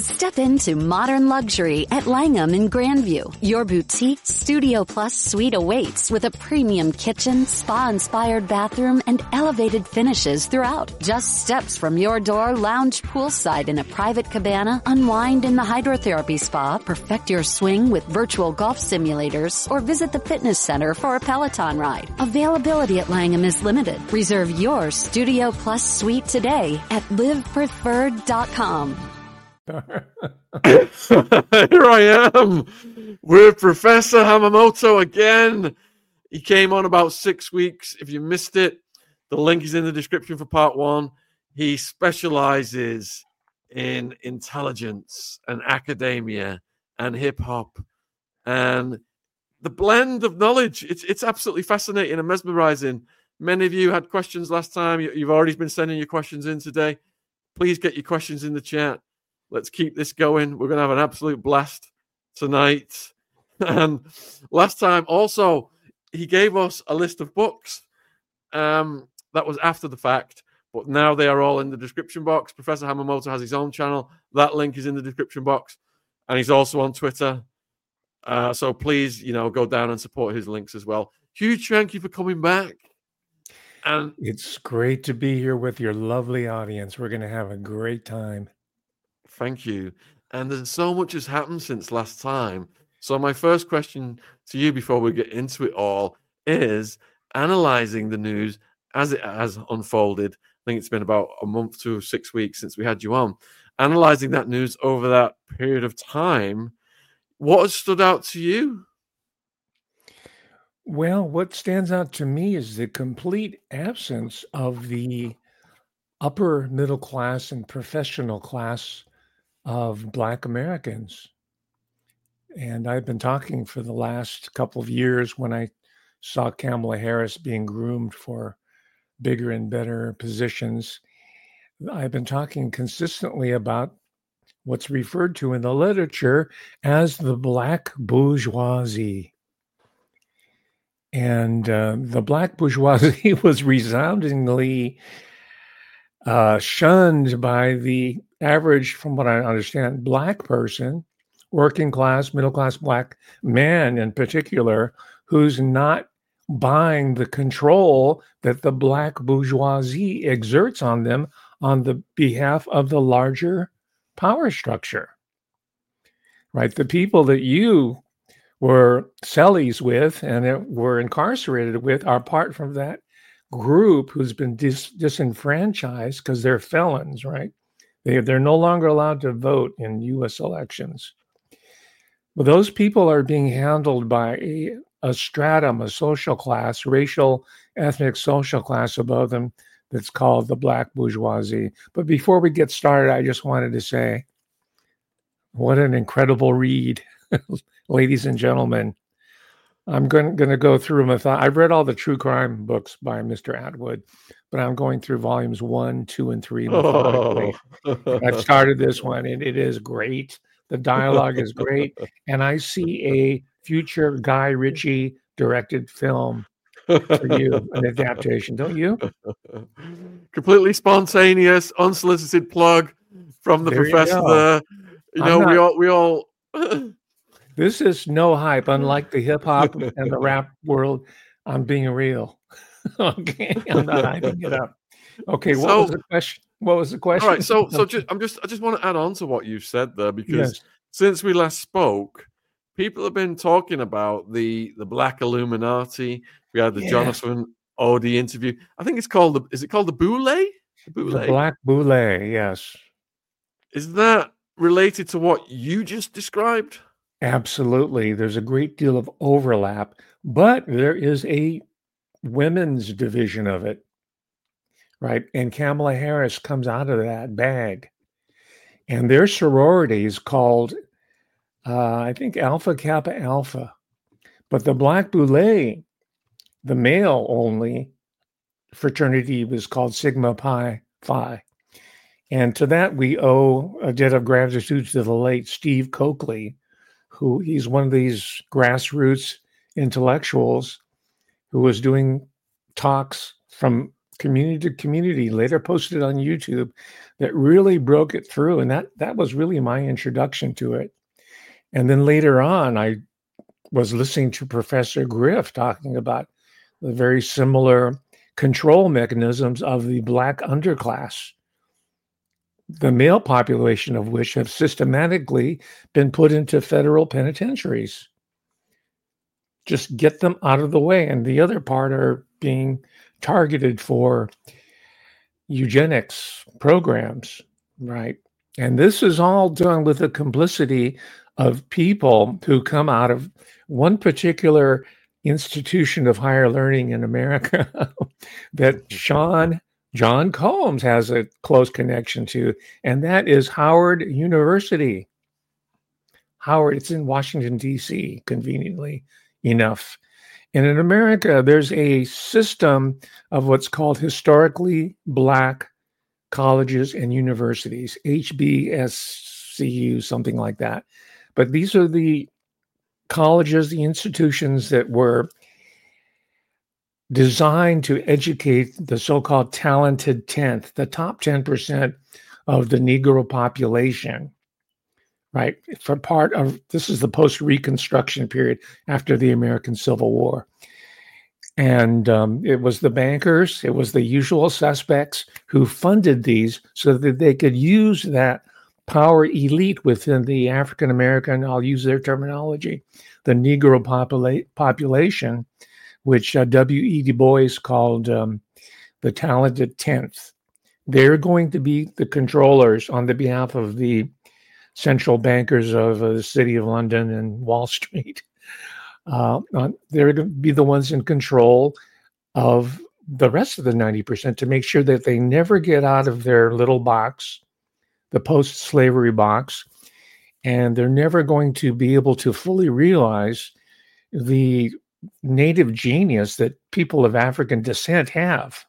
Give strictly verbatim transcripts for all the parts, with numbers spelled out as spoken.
Step into modern luxury at Langham in Grandview. Your boutique Studio Plus suite awaits with a premium kitchen, spa-inspired bathroom, and elevated finishes throughout. Just steps from your door, lounge poolside in a private cabana, unwind in the hydrotherapy spa, perfect your swing with virtual golf simulators, or visit the fitness center for a Peloton ride. Availability at Langham is limited. Reserve your Studio Plus suite today at live preferred dot com. Here I am with Professor Hamamoto again. He came on about six weeks. If you missed it, the link is in the description for part one. He specializes in intelligence and academia and hip hop and the blend of knowledge. It's it's absolutely fascinating and mesmerizing. Many of you had questions last time. You've already been sending your questions in today. Please get your questions in the chat. Let's keep this going. We're going to have an absolute blast tonight. And last time also, he gave us a list of books. Um, that was after the fact, but now they are all in the description box. Professor Hamamoto has his own channel. That link is in the description box. And he's also on Twitter. Uh, so please, you know, go down and support his links as well. Huge thank you for coming back. And it's great to be here with your lovely audience. We're going to have a great time. Thank you. And there's so much has happened since last time. So my first question to you before we get into it all is analyzing the news as it has unfolded. I think it's been about a month to six weeks since we had you on. Analyzing that news over that period of time, what has stood out to you? Well, what stands out to me is the complete absence of the upper middle class and professional class of Black Americans. And I've been talking for the last couple of years when I saw Kamala Harris being groomed for bigger and better positions. I've been talking consistently about what's referred to in the literature as the Black bourgeoisie. And uh, the Black bourgeoisie was resoundingly uh, shunned by the average, from what I understand, Black person, working class, middle class Black man in particular, who's not buying the control that the Black bourgeoisie exerts on them on the behalf of the larger power structure. Right? The people that you were cellies with and were incarcerated with are part from that group who's been dis- disenfranchised because they're felons, right? They, they're no longer allowed to vote in U S elections. Well, those people are being handled by a, a stratum, a social class, racial, ethnic, social class above them that's called the Black bourgeoisie. But before we get started, I just wanted to say, what an incredible read, ladies and gentlemen. I'm going, going to go through them. I've read all the true crime books by Mister Atwood, but I'm going through volumes one, two, and three methodically. Oh. I've started this one, and it is great. The dialogue is great, and I see a future Guy Ritchie directed film for you, an adaptation, don't you? Completely spontaneous, unsolicited plug from the there professor. You, there. you know, not, we all we all. This is no hype, unlike the hip hop and the rap world. I'm being real. Okay, I'm not hyping it up. Okay, what so, was the question? What was the question? All right, so so just, I'm just I just want to add on to what you said there, because yes. since we last spoke, people have been talking about the the Black Illuminati. We had the yeah. Jonathan Odie interview. I think it's called the is it called the Boule? The, Boule? the Black Boule, yes. Is that related to what you just described? Absolutely. There's a great deal of overlap, but there is a women's division of it, right? And Kamala Harris comes out of that bag. And their sorority is called, uh, I think, Alpha Kappa Alpha. But the Black Boule, the male-only fraternity, was called Sigma Pi Phi. And to that, we owe a debt of gratitude to the late Steve Coakley, who he's one of these grassroots intellectuals who was doing talks from community to community, later posted on YouTube, that really broke it through. And that that was really my introduction to it. And then later on, I was listening to Professor Griff talking about the very similar control mechanisms of the Black underclass, the male population of which have systematically been put into federal penitentiaries. Just get them out of the way. And the other part are being targeted for eugenics programs, right? And this is all done with the complicity of people who come out of one particular institution of higher learning in America that Sean John Combs has a close connection to, and that is Howard University. Howard, it's in Washington, D C, conveniently enough. And in America, there's a system of what's called historically Black colleges and universities, H B S C U, something like that. But these are the colleges, the institutions that were designed to educate the so-called talented tenth, the top ten percent of the Negro population, right? For part of, this is the post-Reconstruction period after the American Civil War. And um, it was the bankers, it was the usual suspects who funded these so that they could use that power elite within the African-American, I'll use their terminology, the Negro popula- population, which uh, W E Du Bois called um, the talented tenth. They're going to be the controllers on the behalf of the central bankers of uh, the City of London and Wall Street. Uh, they're going to be the ones in control of the rest of the ninety percent to make sure that they never get out of their little box, the post-slavery box, and they're never going to be able to fully realize the native genius that people of African descent have,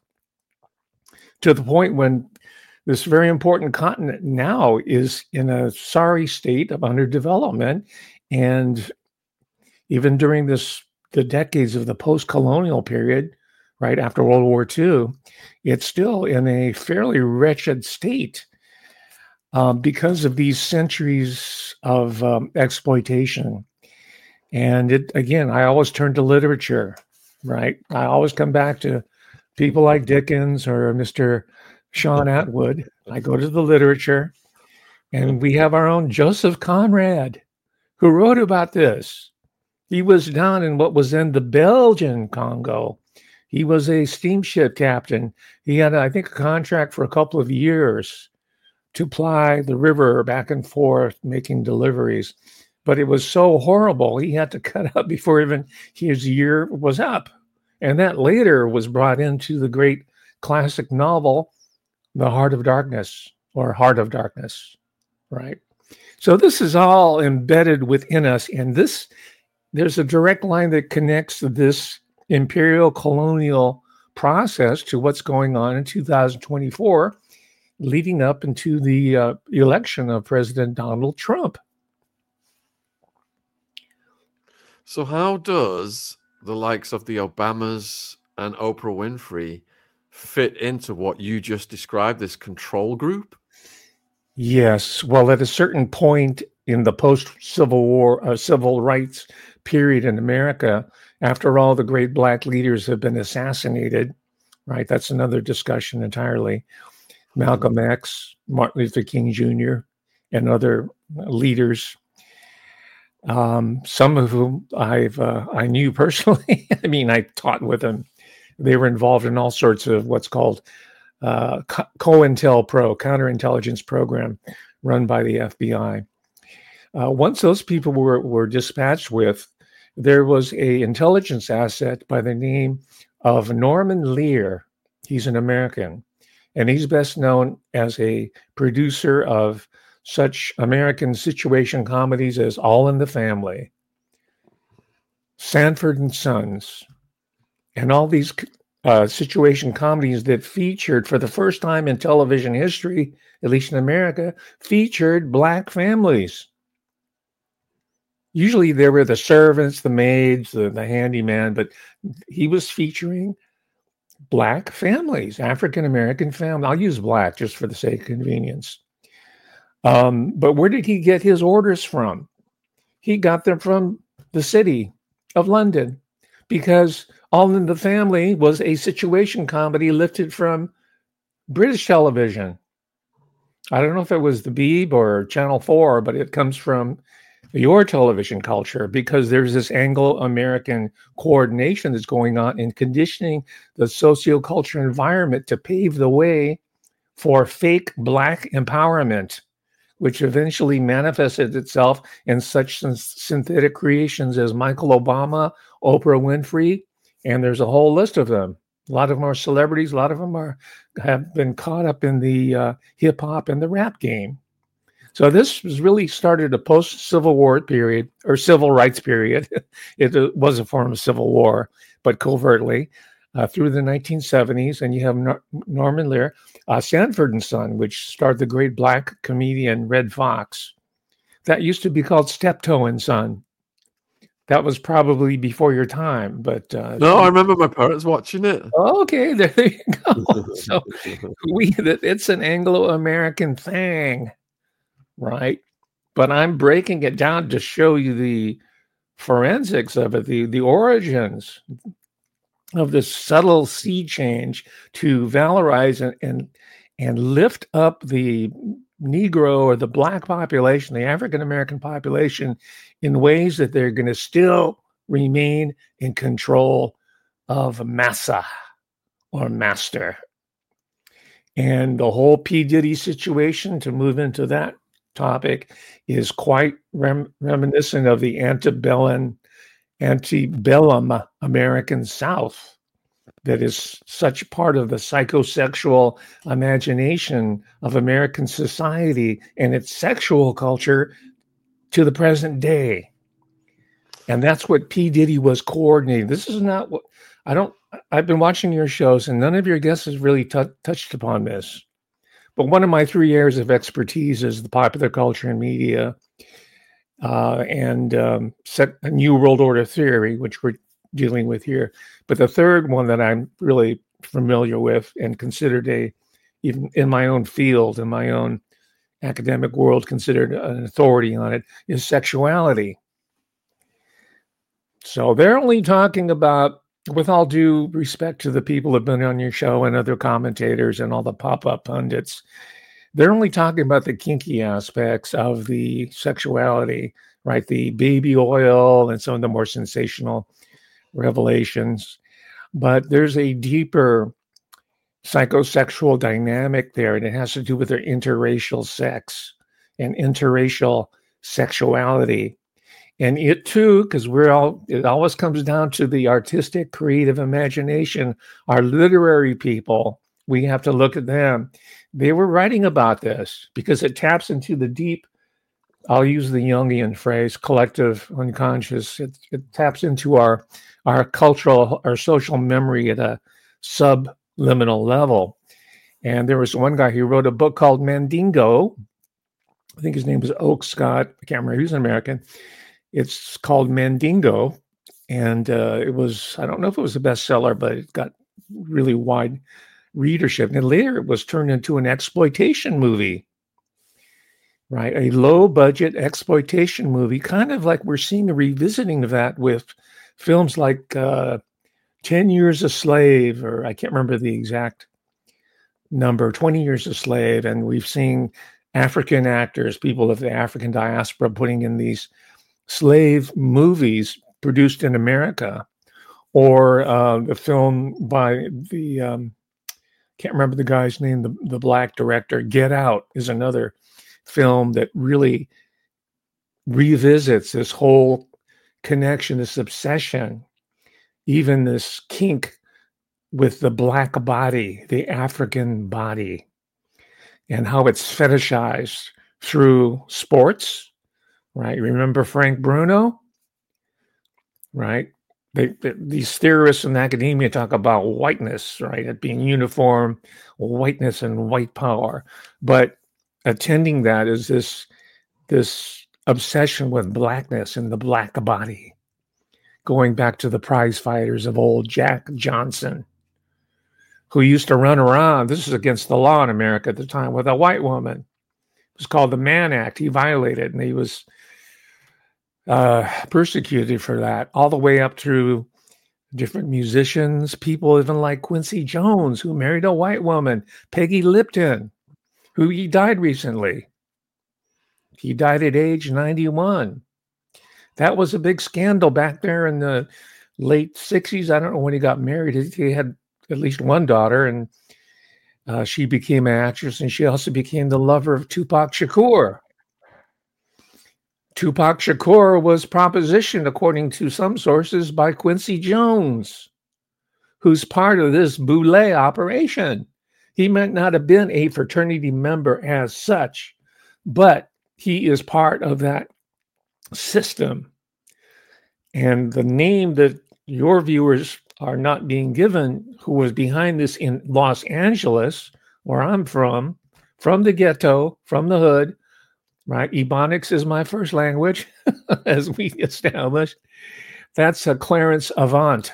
to the point when this very important continent now is in a sorry state of underdevelopment. And even during this, the decades of the post-colonial period, right after World War Two, it's still in a fairly wretched state um, because of these centuries of um, exploitation. And it, again, I always turn to literature, right? I always come back to people like Dickens or Mister Sean Atwood. I go to the literature, and we have our own Joseph Conrad, who wrote about this. He was down in what was then the Belgian Congo. He was a steamship captain. He had, I think, a contract for a couple of years to ply the river back and forth, making deliveries. But it was so horrible, he had to cut out before even his year was up. And that later was brought into the great classic novel, The Heart of Darkness, or Heart of Darkness, right? So this is all embedded within us. And this, there's a direct line that connects this imperial colonial process to what's going on in two thousand twenty-four, leading up into the uh, election of President Donald Trump. So how does the likes of the Obamas and Oprah Winfrey fit into what you just described, this control group? Yes. Well, at a certain point in the post-Civil War, uh, civil rights period in America, after all the great Black leaders have been assassinated, right? That's another discussion entirely. Malcolm X, Martin Luther King Junior, and other leaders, um, some of whom I've uh, I knew personally. I mean, I taught with them. They were involved in all sorts of what's called uh, COINTELPRO, counterintelligence program run by the F B I. Uh, once those people were, were dispatched with, there was a intelligence asset by the name of Norman Lear. He's an American, and he's best known as a producer of such American situation comedies as All in the Family, Sanford and Sons, and all these uh, situation comedies that featured, for the first time in television history, at least in America, featured Black families. Usually there were the servants, the maids, the, the handyman, but he was featuring Black families, African-American family. I'll use black just for the sake of convenience. Um, but where did he get his orders from? He got them from the city of London, because All in the Family was a situation comedy lifted from British television. I don't know if it was the Beeb or Channel four, but it comes from your television culture, because there's this Anglo-American coordination that's going on in conditioning the sociocultural environment to pave the way for fake Black empowerment, which eventually manifested itself in such synthetic creations as Michael Obama, Oprah Winfrey, and there's a whole list of them. A lot of them are celebrities. A lot of them are have been caught up in the uh, hip hop and the rap game. So this was really started a post-Civil War period, or civil rights period. It was a form of civil war, but covertly, uh, through the nineteen seventies. And you have Nor- Norman Lear, uh, Sanford and Son, which starred the great Black comedian Red Fox. That used to be called Steptoe and Son. That was probably before your time, but uh, no, I remember my parents watching it. Okay, there you go. So we, it's an Anglo-American thing, right? But I'm breaking it down to show you the forensics of it, the the origins of this subtle sea change to valorize and and, and lift up the Negro or the Black population, the African-American population, in ways that they're going to still remain in control of massa or master. And the whole P. Diddy situation, to move into that topic, is quite rem- reminiscent of the antebellum, antebellum American South. That is such part of the psychosexual imagination of American society and its sexual culture to the present day. And that's what P. Diddy was coordinating. This is not what I don't, I've been watching your shows and none of your guests has really t- touched upon this. But one of my three areas of expertise is the popular culture and media uh, and um, set a New World Order theory, which we're dealing with here. But the third one that I'm really familiar with and considered a, even in my own field, in my own academic world, considered an authority on it, is sexuality. So they're only talking about, with all due respect to the people who've been on your show and other commentators and all the pop-up pundits, they're only talking about the kinky aspects of the sexuality, right? The baby oil and some of the more sensational revelations. But there's a deeper psychosexual dynamic there, and it has to do with their interracial sex and interracial sexuality. And it too, because we're all, it always comes down to the artistic, creative imagination. Our literary people, we have to look at them. They were writing about this because it taps into the deep, I'll use the Jungian phrase, collective unconscious. It, it taps into our our cultural, our social memory at a subliminal level. And there was one guy who wrote a book called Mandingo. I think his name was Oak Scott. I can't remember. He was an American. It's called Mandingo. And uh, it was, I don't know if it was a bestseller, but it got really wide readership. And later it was turned into an exploitation movie. Right, a low-budget exploitation movie, kind of like we're seeing a revisiting of that with films like uh, ten Years a Slave, or I can't remember the exact number, twenty Years a Slave, and we've seen African actors, people of the African diaspora, putting in these slave movies produced in America, or uh, the film by the, um, can't remember the guy's name, the, the Black director, Get Out is another film that really revisits this whole connection, this obsession, even this kink with the Black body, the African body, and how it's fetishized through sports, right? Remember Frank Bruno, right? They, they, these theorists in academia talk about whiteness, right? It being uniform, whiteness and white power. But attending that is this, this obsession with blackness and the Black body, going back to the prize fighters of old, Jack Johnson, who used to run around. This is against the law in America at the time with a white woman. It was called the Mann Act. He violated, and he was uh, persecuted for that, all the way up through different musicians, people even like Quincy Jones, who married a white woman, Peggy Lipton, who he died recently. He died at age ninety-one. That was a big scandal back there in the late sixties. I don't know when he got married. He had at least one daughter, and uh, she became an actress, and she also became the lover of Tupac Shakur. Tupac Shakur was propositioned, according to some sources, by Quincy Jones, who's part of this Boulé operation. He might not have been a fraternity member as such, but he is part of that system. And the name that your viewers are not being given, who was behind this in Los Angeles, where I'm from, from the ghetto, from the hood, right? Ebonics is my first language, as we established. That's a Clarence Avant.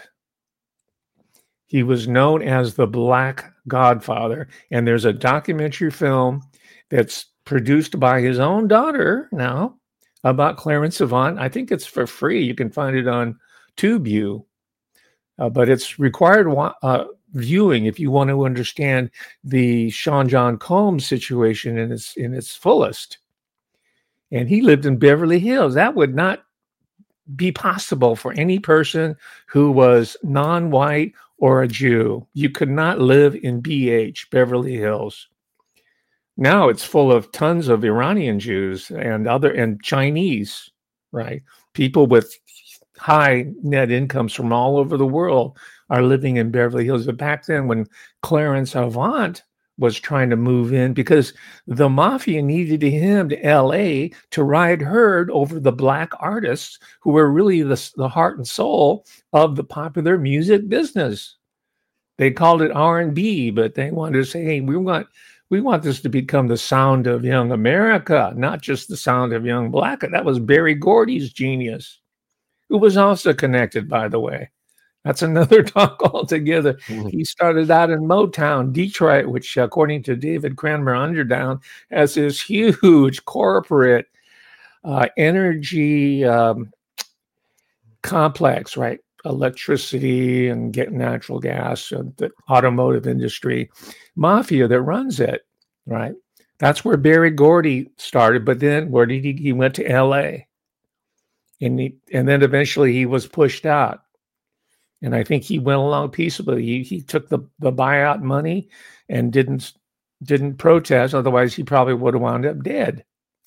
He was known as the Black Godfather. And there's a documentary film that's produced by his own daughter now about Clarence Avant. I think it's for free. You can find it on TubeView. Uh, but it's required uh, viewing if you want to understand the Sean John Combs situation in its in its fullest. And he lived in Beverly Hills. That would not be possible for any person who was non-white or a Jew. You could not live in B H, Beverly Hills. Now it's full of tons of Iranian Jews and other and Chinese, right? People with high net incomes from all over the world are living in Beverly Hills. But back then, when Clarence Avant was trying to move in, because the mafia needed him to L A to ride herd over the black artists who were really the, the heart and soul of the popular music business. They called it R and B, but they wanted to say, hey, we want we want this to become the sound of young America, not just the sound of young black. That was Berry Gordy's genius, who was also connected, by the way. That's another talk altogether. Mm-hmm. He started out in Motown, Detroit, which, according to David Cranmer Underdown, has this huge corporate uh, energy um, complex, right? Electricity and get natural gas, uh, the automotive industry, mafia that runs it, right? That's where Berry Gordy started. But then where did he? He went to L A. And, he, and then eventually he was pushed out. And I think he went along peaceably. He, he took the, the buyout money and didn't didn't protest. Otherwise, he probably would have wound up dead.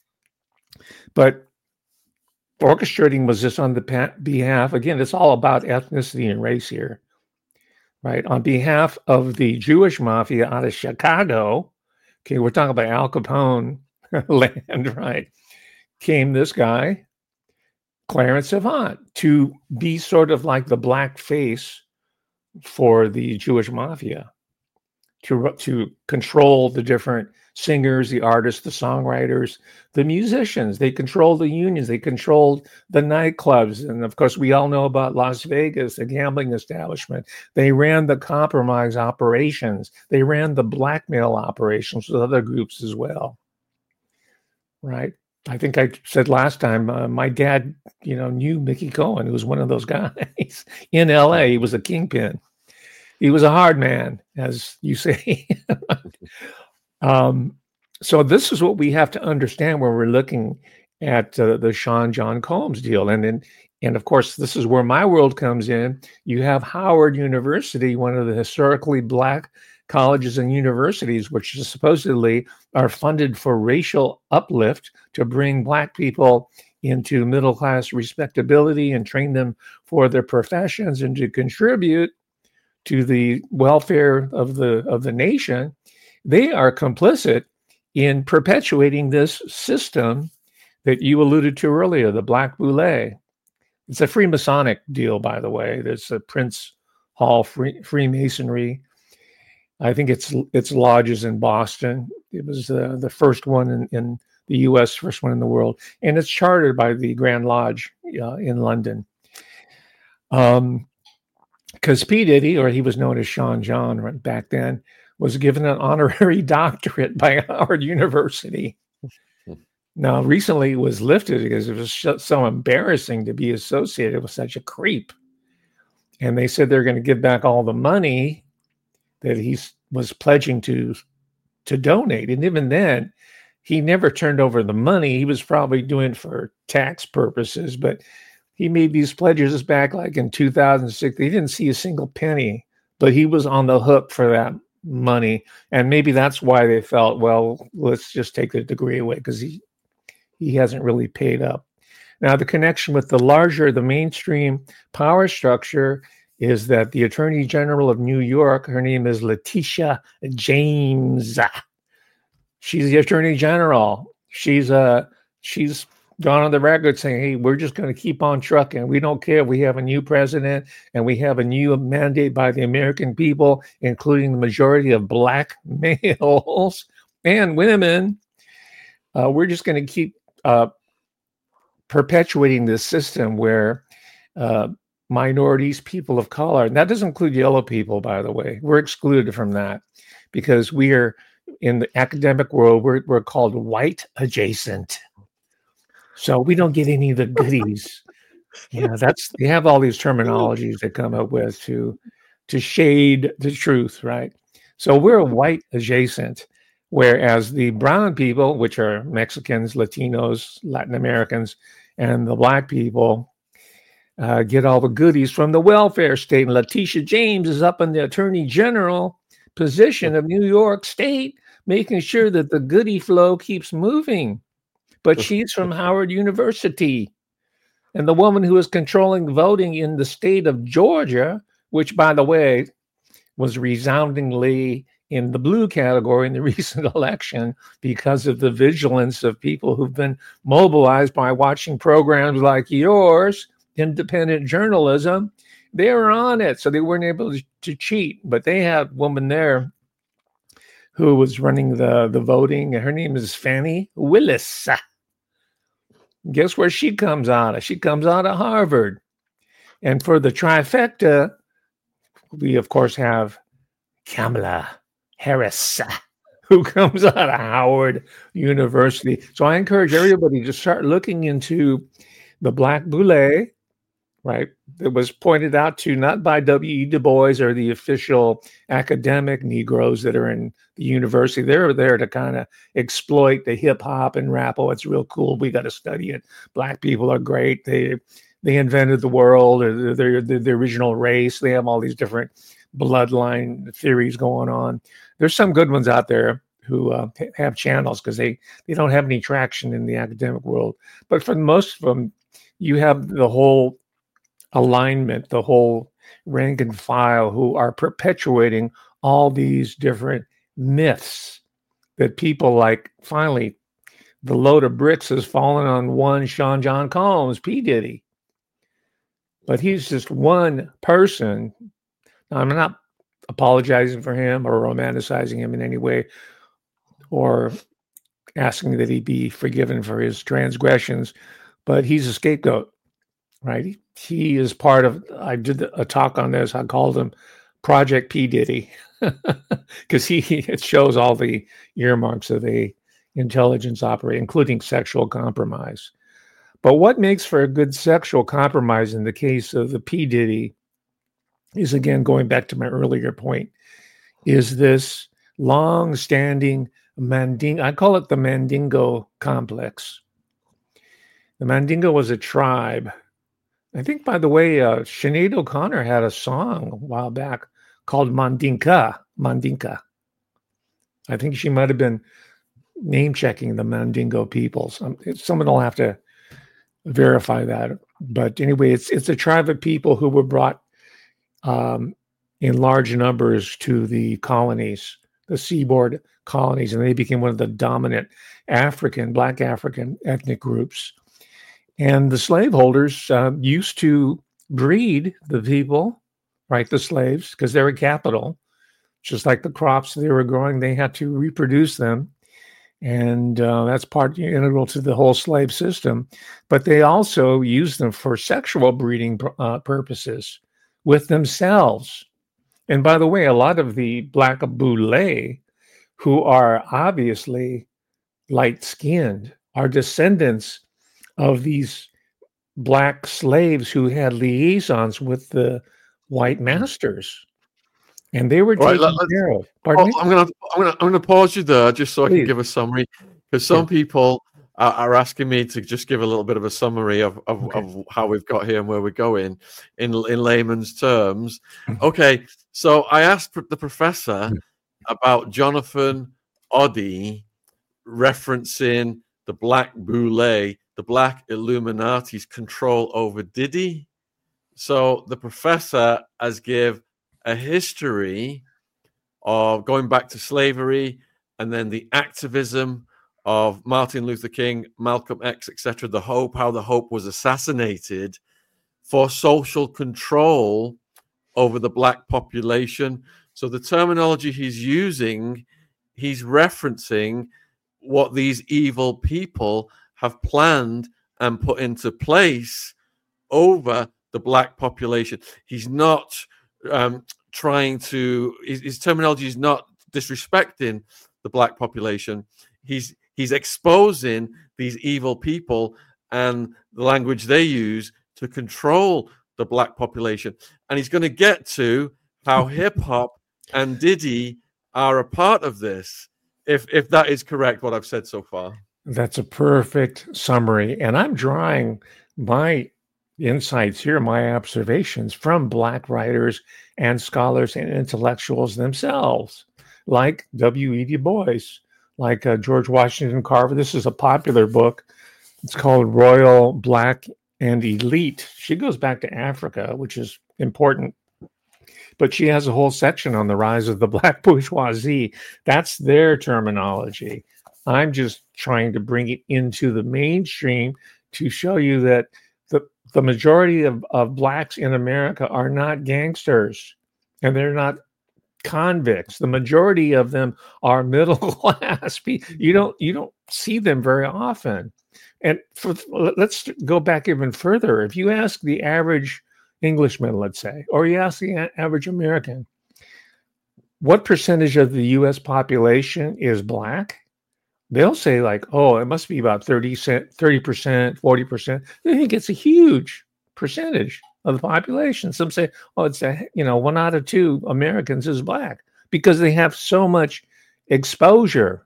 But orchestrating was just on the pa- behalf, again, it's all about ethnicity and race here, right? On behalf of the Jewish mafia out of Chicago, okay, we're talking about Al Capone land, right? Came this guy, Clarence Avant, to be sort of like the black face for the Jewish mafia, to, to control the different singers, the artists, the songwriters, the musicians. They controlled the unions. They controlled the nightclubs. And of course, we all know about Las Vegas, the gambling establishment. They ran the compromise operations. They ran the blackmail operations with other groups as well, right? I think I said last time, uh, my dad, you know, knew Mickey Cohen, who was one of those guys in L A. He was a kingpin. He was a hard man, as you say. um, so this is what we have to understand when we're looking at uh, the Sean John Combs deal. And then, and of course, this is where my world comes in. You have Howard University, one of the historically black colleges and universities, which supposedly are funded for racial uplift to bring black people into middle-class respectability and train them for their professions and to contribute to the welfare of the of the nation. They are complicit in perpetuating this system that you alluded to earlier, the Black Boule. It's a Freemasonic deal, by the way. There's a Prince Hall free, Freemasonry. I think it's it's lodges in Boston. It was uh, the first one in, in the U S, first one in the world. And it's chartered by the Grand Lodge uh, in London. Um, because P. Diddy, or he was known as Sean John back then, was given an honorary doctorate by Howard University. Now, recently it was lifted because it was so embarrassing to be associated with such a creep. And they said they're going to give back all the money that he was pledging to, to donate. And even then, he never turned over the money. He was probably doing it for tax purposes, but he made these pledges back like in two thousand six. He didn't see a single penny, but he was on the hook for that money. And maybe that's why they felt, well, let's just take the degree away, because he, he hasn't really paid up. Now, the connection with the larger, the mainstream power structure is that the Attorney General of New York, her name is Letitia James. She's the Attorney General. She's uh, she's gone on the record saying, hey, we're just going to keep on trucking. We don't care if we have a new president and we have a new mandate by the American people, including the majority of black males and women. Uh, we're just going to keep uh, perpetuating this system where uh, minorities, people of color, and that doesn't include yellow people, by the way. We're excluded from that because we are, in the academic world, we're, we're called white adjacent. So we don't get any of the goodies. Yeah, that's, they have all these terminologies they come up with to, to shade the truth, right? So we're white adjacent, whereas the brown people, which are Mexicans, Latinos, Latin Americans, and the black people, uh, get all the goodies from the welfare state. And Letitia James is up in the Attorney General position of New York State, making sure that the goodie flow keeps moving. But she's from Howard University. And the woman who is controlling voting in the state of Georgia, which, by the way, was resoundingly in the blue category in the recent election because of the vigilance of people who've been mobilized by watching programs like yours, independent journalism. They were on it, so they weren't able to, to cheat. But they had a woman there who was running the, the voting, and her name is Fannie Willis. Guess where she comes out of? She comes out of Harvard. And for the trifecta, we, of course, have Kamala Harris, who comes out of Howard University. So I encourage everybody to start looking into the Black Boule, right? It was pointed out to not by W E Du Bois or the official academic Negroes that are in the university. They're there to kind of exploit the hip hop and rap. Oh, it's real cool. We got to study it. Black people are great. They they invented the world, or they're, they're the original race. They have all these different bloodline theories going on. There's some good ones out there who uh, have channels because they, they don't have any traction in the academic world. But for most of them, you have the whole alignment, the whole rank and file who are perpetuating all these different myths that people like. Finally, the load of bricks has fallen on one Sean John Combs, P. Diddy. But he's just one person. Now, I'm not apologizing for him or romanticizing him in any way or asking that he be forgiven for his transgressions, but he's a scapegoat, right? He, he is part of, I did a talk on this. I called him Project P. Diddy because he it shows all the earmarks of a intelligence operator, including sexual compromise. But what makes for a good sexual compromise in the case of the P. Diddy is, again, going back to my earlier point, is this long-standing Mandingo, I call it the Mandingo complex. The Mandingo was a tribe. I think, by the way, uh, Sinead O'Connor had a song a while back called Mandinka, Mandinka. I think she might have been name-checking the Mandingo peoples. Um, someone will have to verify that. But anyway, it's it's a tribe of people who were brought um, in large numbers to the colonies, the seaboard colonies, and they became one of the dominant African, Black African ethnic groups. And the slaveholders uh, used to breed the people, right, the slaves, because they were capital. Just like the crops they were growing, they had to reproduce them. And uh, that's part integral to the whole slave system. But they also used them for sexual breeding uh, purposes, with themselves. And by the way, a lot of the Black Boule, who are obviously light-skinned, are descendants of these Black slaves who had liaisons with the white masters. And they were Right, taken let, care of. Pardon me? I'm going to I'm going to I'm going to pause you there just so I Please. can give a summary, because some Yeah. people are, are asking me to just give a little bit of a summary of of, Okay. of how we've got here and where we're going in in layman's terms. Okay, so I asked the professor about Jonathan Oddy referencing the Black Boule, the Black Illuminati's control over Didi. So the professor has give a history of going back to slavery and then the activism of Martin Luther King, Malcolm X, et cetera, the Hope, how the Hope was assassinated for social control over the Black population. So the terminology he's using, he's referencing what these evil people have planned and put into place over the Black population. He's not um, trying to, his, his terminology is not disrespecting the Black population. He's he's exposing these evil people and the language they use to control the Black population. And he's going to get to how hip hop and Diddy are a part of this, if if that is correct, what I've said so far. That's a perfect summary. And I'm drawing my insights here, my observations from Black writers and scholars and intellectuals themselves, like W E. Du Bois, like uh, George Washington Carver. This is a popular book. It's called Royal, Black, and Elite. She goes back to Africa, which is important. But she has a whole section on the rise of the Black bourgeoisie. That's their terminology. I'm just trying to bring it into the mainstream to show you that the, the majority of, of Blacks in America are not gangsters, and they're not convicts. The majority of them are middle class. You don't you don't see them very often. And for, let's go back even further. If you ask the average Englishman, let's say, or you ask the average American, what percentage of the U S population is Black? They'll say like, oh, it must be about thirty percent, forty percent. They think it's a huge percentage of the population. Some say, oh, it's a, you know, one out of two Americans is Black, because they have so much exposure,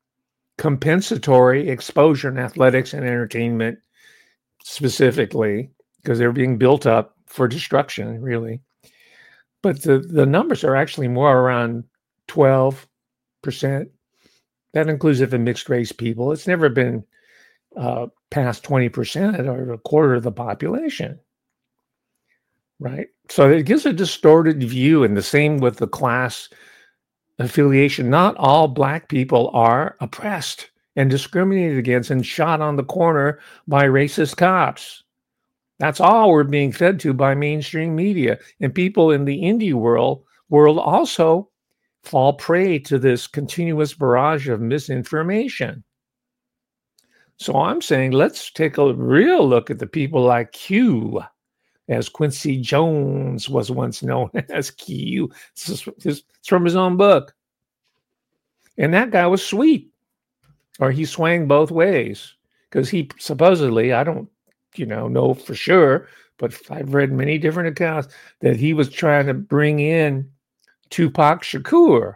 compensatory exposure in athletics and entertainment specifically, because they're being built up for destruction, really. But the, the numbers are actually more around twelve percent. That includes even mixed race people. It's never been uh, past twenty percent or a quarter of the population, right? So it gives a distorted view, and the same with the class affiliation. Not all Black people are oppressed and discriminated against and shot on the corner by racist cops. That's all we're being fed to by mainstream media. And people in the indie world, world also fall prey to this continuous barrage of misinformation. So I'm saying, let's take a real look at the people like Q, as Quincy Jones was once known as Q. This is from his own book. And that guy was sweet, or he swang both ways, because he supposedly, I don't, you know, know for sure, but I've read many different accounts that he was trying to bring in Tupac Shakur.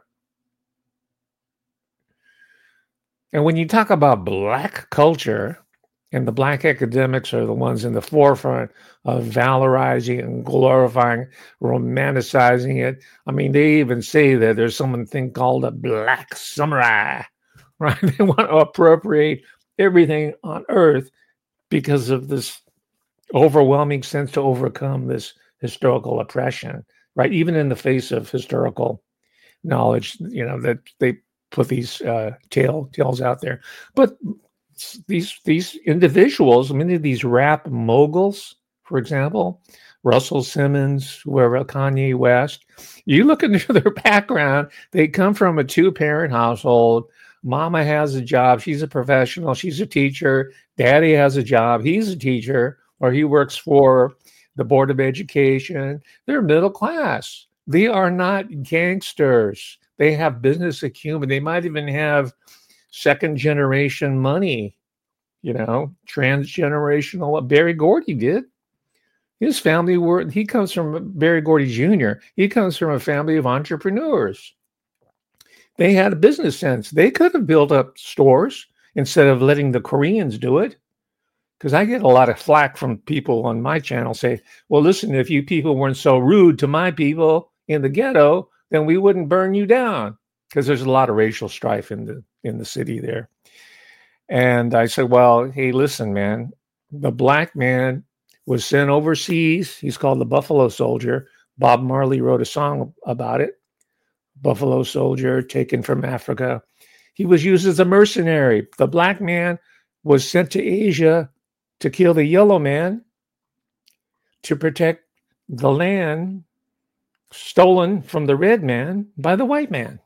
And when you talk about Black culture, and the Black academics are the ones in the forefront of valorizing and glorifying, romanticizing it. I mean, they even say that there's something called a Black samurai, right? They want to appropriate everything on earth because of this overwhelming sense to overcome this historical oppression, right? Even in the face of historical knowledge, you know, that they put these uh, tale, tales out there. But these these individuals, many of these rap moguls, for example, Russell Simmons, whoever, Kanye West, you look into their background, they come from a two-parent household. Mama has a job. She's a professional. She's a teacher. Daddy has a job. He's a teacher, or he works for the Board of Education. They're middle class. They are not gangsters. They have business acumen. They might even have second generation money, you know, transgenerational. Barry Gordy did. His family were, he comes from Barry Gordy Junior He comes from a family of entrepreneurs. They had a business sense. They could have built up stores instead of letting the Koreans do it. Because I get a lot of flack from people on my channel say, well, listen, if you people weren't so rude to my people in the ghetto, then we wouldn't burn you down. Because there's a lot of racial strife in the in the city there. And I said, well, hey, listen, man, the black man was sent overseas. He's called the Buffalo Soldier. Bob Marley wrote a song about it. Buffalo Soldier taken from Africa. He was used as a mercenary. The black man was sent to Asia to kill the yellow man to protect the land stolen from the red man by the white man.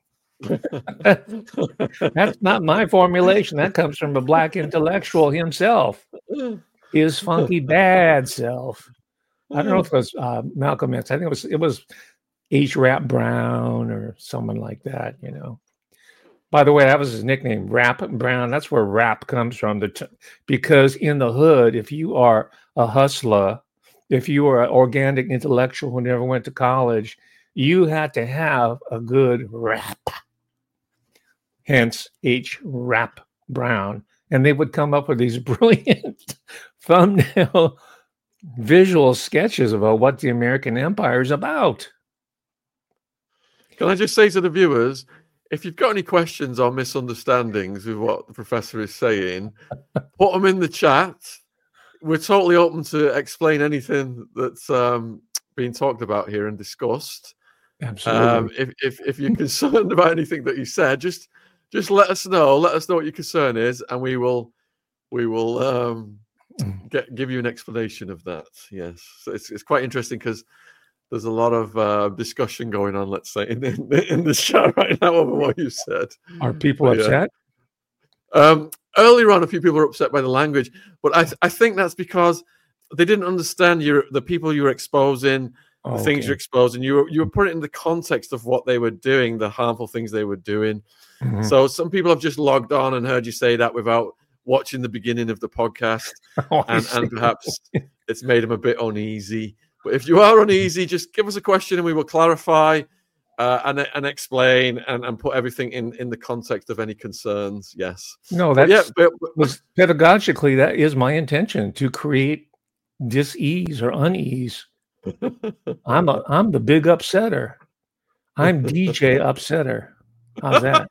That's not my formulation. That comes from a black intellectual himself. His funky bad self. I don't know if it was uh, Malcolm X. I think it was it was H. Rap Brown or someone like that, you know. By the way, that was his nickname, Rap Brown. That's where rap comes from. The t- because in the hood, if you are a hustler, if you are an organic intellectual who never went to college, you had to have a good rap. Hence, H. Rap Brown. And they would come up with these brilliant thumbnail visual sketches about what the American Empire is about. Can I just say to the viewers, if you've got any questions or misunderstandings with what the professor is saying, put them in the chat. We're totally open to explain anything that's um, being talked about here and discussed. Absolutely. Um, if, if if you're concerned about anything that you said, just just let us know. Let us know what your concern is, and we will we will um, get give you an explanation of that. Yes, so it's it's quite interesting because there's a lot of uh, discussion going on, let's say, in, in, in the chat right now over what you said. Are people but, upset? Yeah. Um, earlier on, a few people were upset by the language, but I, th- I think that's because they didn't understand your the people you were exposing, the Okay. things you're exposing. You were you were putting it in the context of what they were doing, the harmful things they were doing. Mhm. So some people have just logged on and heard you say that without watching the beginning of the podcast, Oh, I and, see. and perhaps it's made them a bit uneasy. But if you are uneasy, just give us a question and we will clarify uh, and and explain and, and put everything in, in the context of any concerns. Yes. No, But that's yeah, but, but- was pedagogically that is my intention, to create dis-ease or unease. I'm a I'm the big upsetter. I'm D J Upsetter. How's that?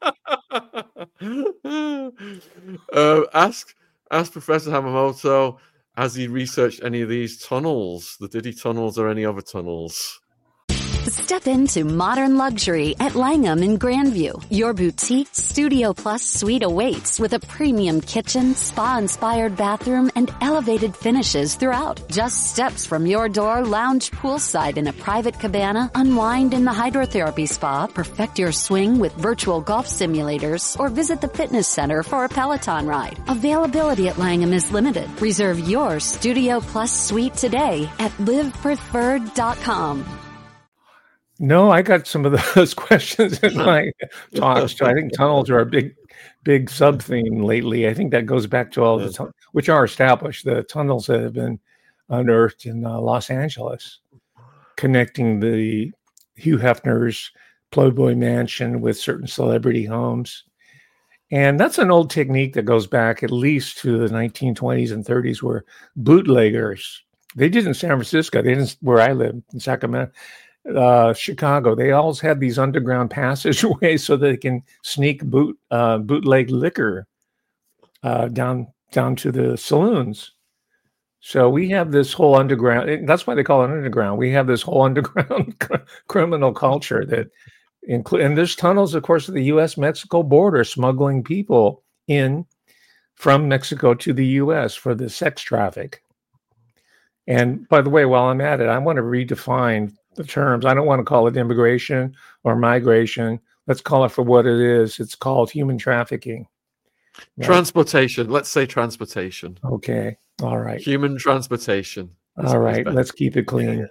uh, ask ask Professor Hamamoto, has he researched any of these tunnels, the Diddy tunnels or any other tunnels? Step into modern luxury at Langham in Grandview. Your boutique Studio Plus suite awaits with a premium kitchen, spa-inspired bathroom, and elevated finishes throughout. Just steps from your door, lounge poolside in a private cabana, unwind in the hydrotherapy spa, perfect your swing with virtual golf simulators, or visit the fitness center for a Peloton ride. Availability at Langham is limited. Reserve your Studio Plus suite today at live preferred dot com. No, I got some of those questions in my talks too. I think tunnels are a big, big sub theme lately. I think that goes back to all the tun- which are established, the tunnels that have been unearthed in uh, Los Angeles, connecting the Hugh Hefner's Playboy Mansion with certain celebrity homes. And that's an old technique that goes back at least to the nineteen twenties and thirties, where bootleggers, they did in San Francisco, they didn't where I live in Sacramento, uh, Chicago. They always had these underground passageways so they can sneak boot uh, bootleg liquor uh, down down to the saloons. So we have this whole underground. That's why they call it underground. We have this whole underground criminal culture that include, and there's tunnels, of course, of the U S Mexico border, smuggling people in from Mexico to the U S for the sex traffic. And by the way, while I'm at it, I want to redefine the terms. I don't want to call it immigration or migration. Let's call it for what it is. It's called human trafficking. Right? Transportation. Let's say transportation. Okay. All right. Human transportation. All right, let's keep it clean.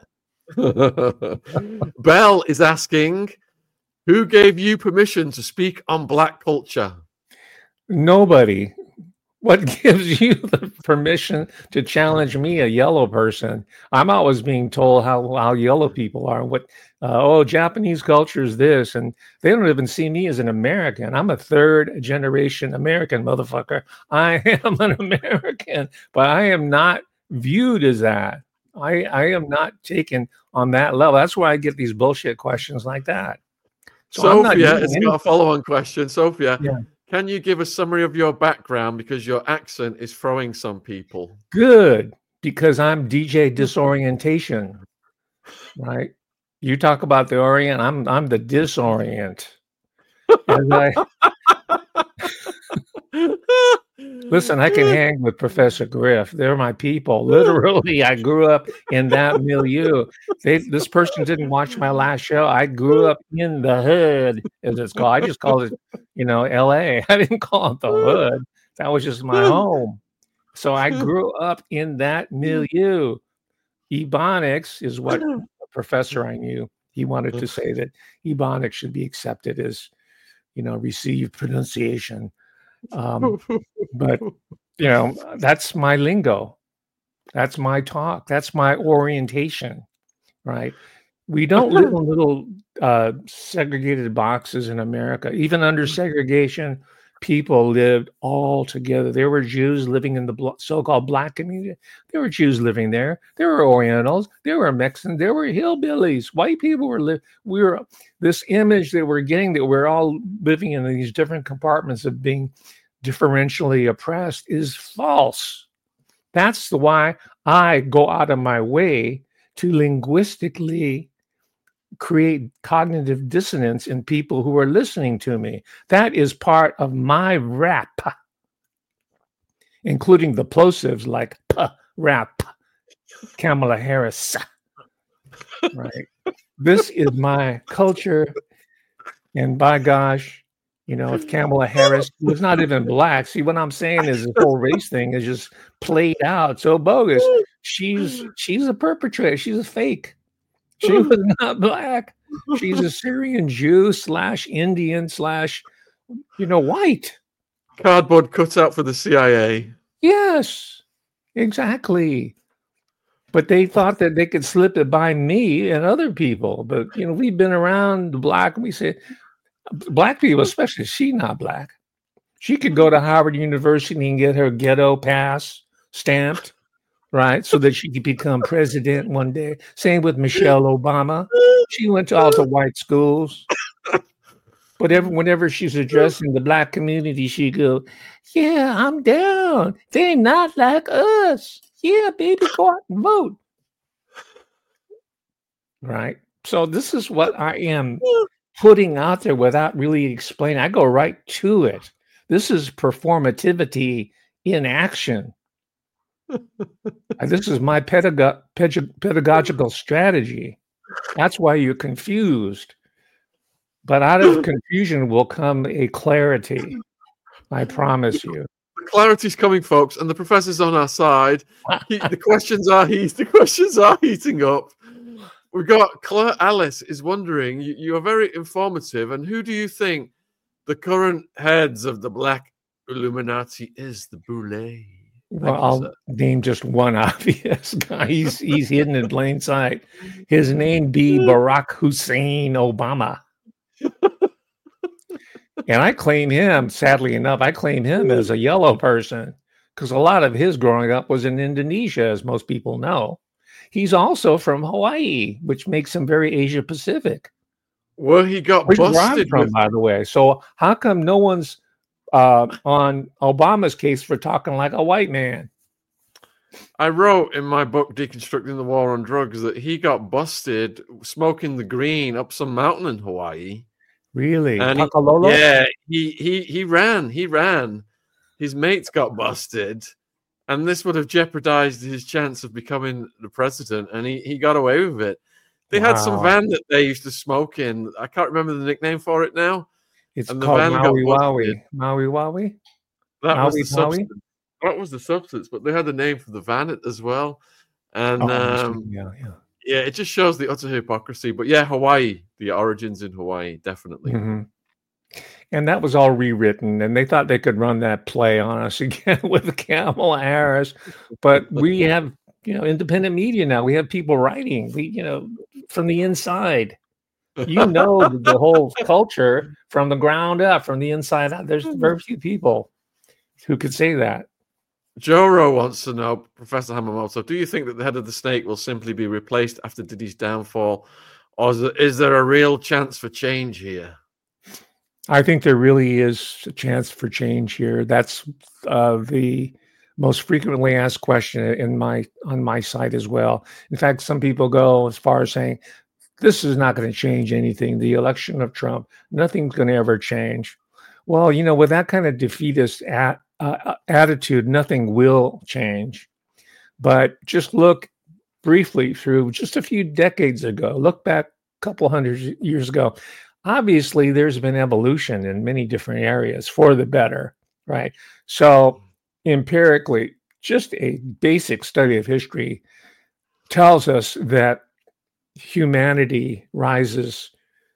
Bell is asking, who gave you permission to speak on black culture? Nobody. What gives you the permission to challenge me, a yellow person? I'm always being told how, how yellow people are. What, uh, oh, Japanese culture is this, and they don't even see me as an American. I'm a third generation American, motherfucker. I am an American, but I am not viewed as that. I, I am not taken on that level. That's why I get these bullshit questions like that. So Sophia has got a follow-on question. Sophia, yeah. Can you give a summary of your background, because your accent is throwing some people? Good, because I'm D J Disorientation, right? You talk about the orient, I'm I'm the disorient. And I, listen, I can hang with Professor Griff. They're my people. Literally, I grew up in that milieu. They, this person didn't watch my last show. I grew up in the hood, as it's called. I just called it, you know, L A. I didn't call it the hood. That was just my home. So I grew up in that milieu. Ebonics is what a professor I knew. He wanted to say that Ebonics should be accepted as, you know, received pronunciation. Um, but, you know, that's my lingo. That's my talk. That's my orientation, right? We don't live in little uh, segregated boxes in America. Even under segregation, people lived all together. There were Jews living in the so-called black community. There were Jews living there. There were Orientals. There were Mexicans. There were hillbillies. White people were living. We were this image that we're getting that we're all living in these different compartments of being differentially oppressed is false. That's the why I go out of my way to linguistically create cognitive dissonance in people who are listening to me. That is part of my rap, including the plosives like p, rap, Kamala Harris. Right. This is my culture. And by gosh, you know, if Kamala Harris was not even black, see what I'm saying is the whole race thing is just played out so bogus. She's she's a perpetrator. She's a fake. She was not black. She's a Syrian Jew slash Indian slash, you know, white. Cardboard cutout for the C I A. Yes, exactly. But they thought that they could slip it by me and other people. But, you know, we've been around the black, and we say, black people, especially, she's not black. She could go to Harvard University and get her ghetto pass stamped. Right, so that she could become president one day. Same with Michelle Obama. She went to all the white schools. But every, whenever she's addressing the black community, she go, yeah, I'm down. They're not like us. Yeah, baby, go out and vote. Right? So this is what I am putting out there without really explaining. I go right to it. This is performativity in action. This is my pedago- pedagogical strategy. That's why you're confused. But out of confusion will come a clarity. I promise you. The clarity's coming, folks, and the professor's on our side. He, the questions are heat. The questions are heating up. We've got Claire Alice is wondering. You, you are very informative, and who do you think the current heads of the Black Illuminati is? The Boule. Well, I'll name just one obvious guy. He's he's hidden in plain sight. His name be Barack Hussein Obama. And I claim him, sadly enough, I claim him as a yellow person because a lot of his growing up was in Indonesia, as most people know. He's also from Hawaii, which makes him very Asia Pacific. Well, he got Which busted from, with... by the way. So how come no one's Uh, on Obama's case for talking like a white man? I wrote in my book, Deconstructing the War on Drugs, that he got busted smoking the green up some mountain in Hawaii. Really? And he, yeah, he, he, he ran. He ran. His mates got busted, and this would have jeopardized his chance of becoming the president, and he, he got away with it. They wow. had some van that they used to smoke in. I can't remember the nickname for it now. It's and called Maui Wowie. Maui Wowie? That Maui was the substance. That was the substance, but they had a name for the van as well. And Oh, um, yeah, yeah. yeah, it just shows the utter hypocrisy. But yeah, Hawaii, the origins in Hawaii, definitely. Mm-hmm. And that was all rewritten, and they thought they could run that play on us again with Kamala Harris. But we have, you know, independent media now. We have people writing, we, you know, from the inside. You know the whole culture from the ground up, from the inside out. There's very few people who could say that. Joro wants to know, Professor Hamamoto, do you think that the head of the snake will simply be replaced after Diddy's downfall, or is there, is there a real chance for change here? I think there really is a chance for change here. That's uh, the most frequently asked question in my on my site as well. In fact, some people go as far as saying, this is not going to change anything. The election of Trump, nothing's going to ever change. Well, you know, with that kind of defeatist at, uh, attitude, nothing will change. But just look briefly through just a few decades ago, look back a couple hundred years ago. Obviously, there's been evolution in many different areas for the better, right? So empirically, just a basic study of history tells us that humanity rises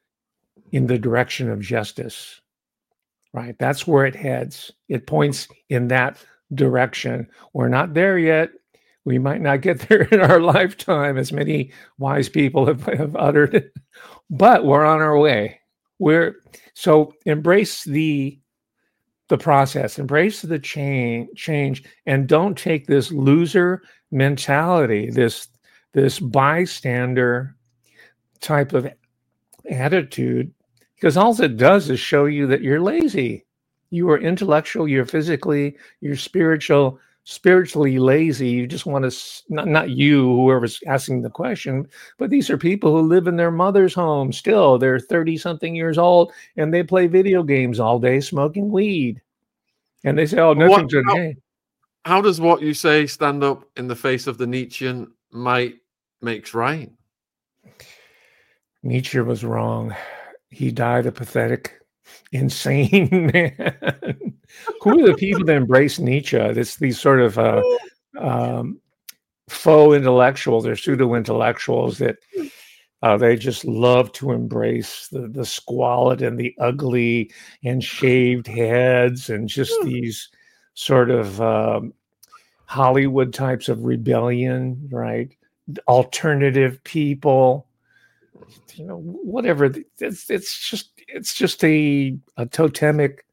in the direction of justice, right? That's where it heads. It points in that direction. We're not there yet. We might not get there in our lifetime, as many wise people have, have uttered it, but we're on our way. We're so embrace the the process, embrace the change, change, and don't take this loser mentality, this this bystander type of attitude, because all it does is show you that you're lazy. You are intellectual, you're physically, you're spiritual, spiritually lazy. You just want to, not, not you, whoever's asking the question, but these are people who live in their mother's home still. They're thirty something years old and they play video games all day smoking weed. And they say, oh, nothing's going to change. How does what you say stand up in the face of the Nietzschean might makes right? Nietzsche was wrong. He died a pathetic, insane man. Who are the people that embrace Nietzsche? It's these sort of uh, um, faux intellectuals or pseudo intellectuals that uh, they just love to embrace the, the squalid and the ugly and shaved heads and just these sort of um, Hollywood types of rebellion, right? Alternative people, you know, whatever. It's it's just it's just a a totemic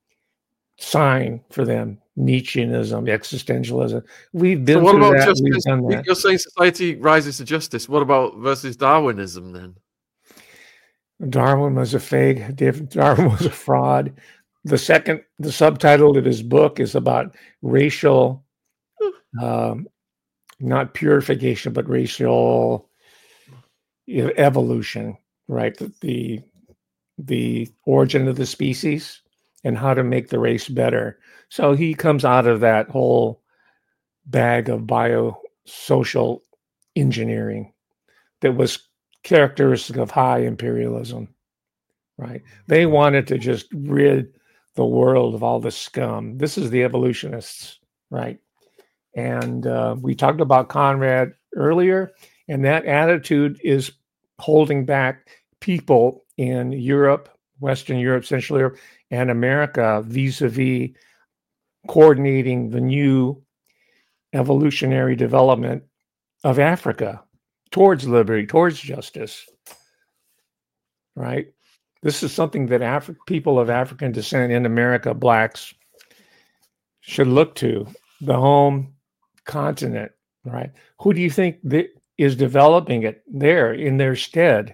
sign for them. Nietzscheanism, existentialism. We've been so what through about that. Justice? We've done that. You're saying society rises to justice. What about versus Darwinism then? Darwin was a fake. Darwin was a fraud. The second, the subtitle of his book is about racial, um, not purification, but racial evolution, right? The the origin of the species and how to make the race better. So he comes out of that whole bag of biosocial engineering that was characteristic of high imperialism, right? They wanted to just rid the world of all the scum. This is the evolutionists, right? And uh, we talked about Conrad earlier, and that attitude is holding back people in Europe, Western Europe, Central Europe, and America vis-a-vis coordinating the new evolutionary development of Africa towards liberty, towards justice, right? This is something that Afri- people of African descent in America, blacks, should look to, the home continent, right? Who do you think that is developing it there in their stead?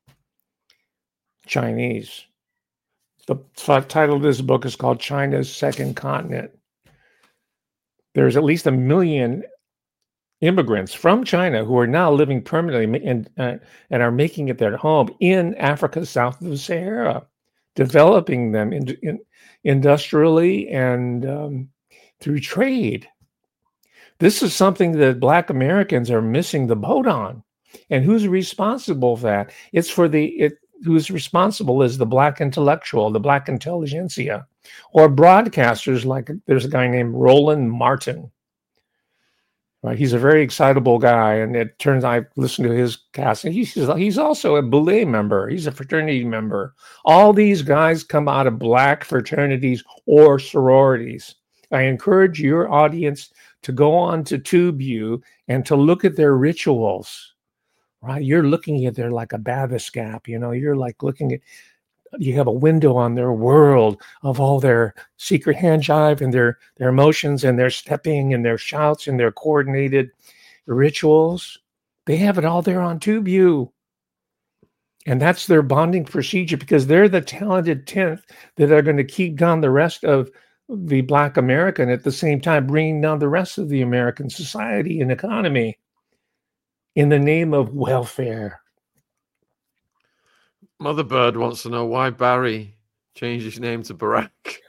Chinese. The title of this book is called China's Second Continent. There's at least a million immigrants from China who are now living permanently and, uh, and are making it their home in Africa south of the Sahara, developing them in, in, industrially and um, through trade. This is something that Black Americans are missing the boat on. And who's responsible for that? It's for the, it, who's responsible is the Black intellectual, the Black intelligentsia, or broadcasters like there's a guy named Roland Martin, Right, he's a very excitable guy, and it turns out I've listened to his cast, and he's he's also a Boule member. He's a fraternity member. All these guys come out of black fraternities or sororities. I encourage your audience to go on to TubeU and to look at their rituals. Right, you're looking at their like a bathyscaphe. You know, you're like looking at. You have a window on their world of all their secret hand jive and their, their emotions and their stepping and their shouts and their coordinated rituals. They have it all there on TubeU. And that's their bonding procedure because they're the talented tenth that are going to keep down the rest of the Black American at the same time, bringing down the rest of the American society and economy in the name of welfare. Mother Bird wants to know why Barry changed his name to Barack.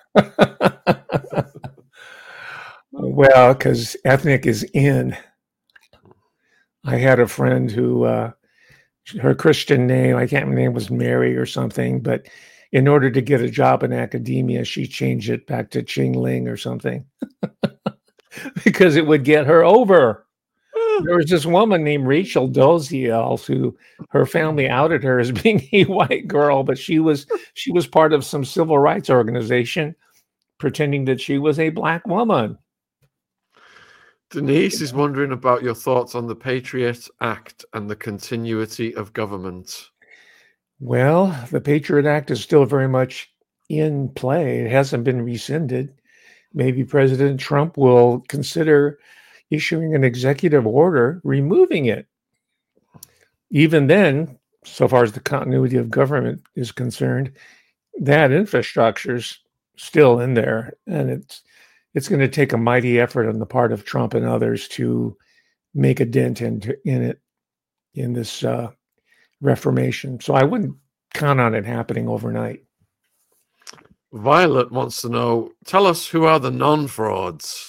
Well, because ethnic is in. I had a friend who, uh, her Christian name, I can't remember, name was Mary or something, but in order to get a job in academia, she changed it back to Ching Ling or something because it would get her over. There was this woman named Rachel Dolezal who her family outed her as being a white girl, but she was she was part of some civil rights organization pretending that she was a black woman. Denise is wondering about your thoughts on the Patriot Act and the continuity of government. Well, the Patriot Act is still very much in play. It hasn't been rescinded. Maybe President Trump will consider issuing an executive order removing it. Even then, so far as the continuity of government is concerned, that infrastructure is still in there, and it's it's going to take a mighty effort on the part of Trump and others to make a dent in, in it in this uh, reformation. So I wouldn't count on it happening overnight. Violet wants to know, tell us who are the non-frauds?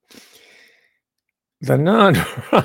The non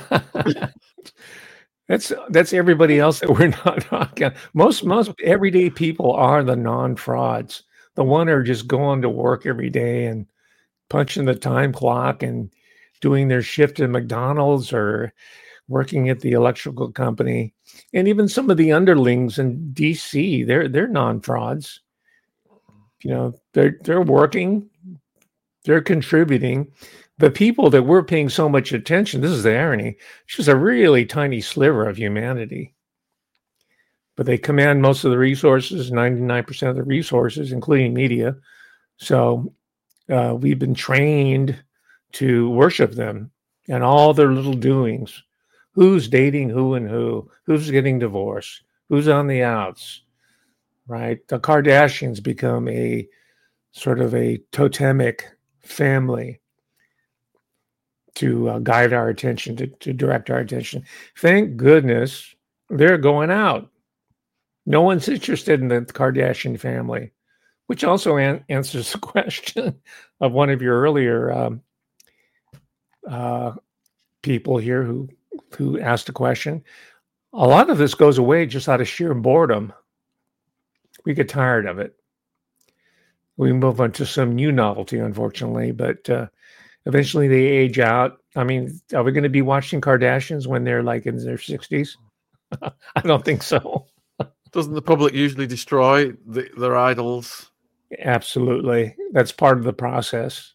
that's that's everybody else that we're not talking. Most most everyday people are the non-frauds. The one who are just going to work every day and punching the time clock and doing their shift at McDonald's or working at the electrical company. And even some of the underlings in D C, they're they're non-frauds. You know, they're they're working, they're contributing. The people that we're paying so much attention, this is the irony, it's just a really tiny sliver of humanity. But they command most of the resources, ninety-nine percent of the resources, including media. So uh, we've been trained to worship them and all their little doings. Who's dating who and who? Who's getting divorced? Who's on the outs? Right? The Kardashians become a sort of a totemic family to uh, guide our attention, to, to direct our attention. Thank goodness they're going out. No one's interested in the Kardashian family, which also an- answers the question of one of your earlier um, uh, people here who, who asked a question. A lot of this goes away just out of sheer boredom. We get tired of it. We move on to some new novelty, unfortunately, but uh, eventually they age out. I mean, are we going to be watching Kardashians when they're like in their sixties? I don't think so. Doesn't the public usually destroy the, their idols? Absolutely. That's part of the process.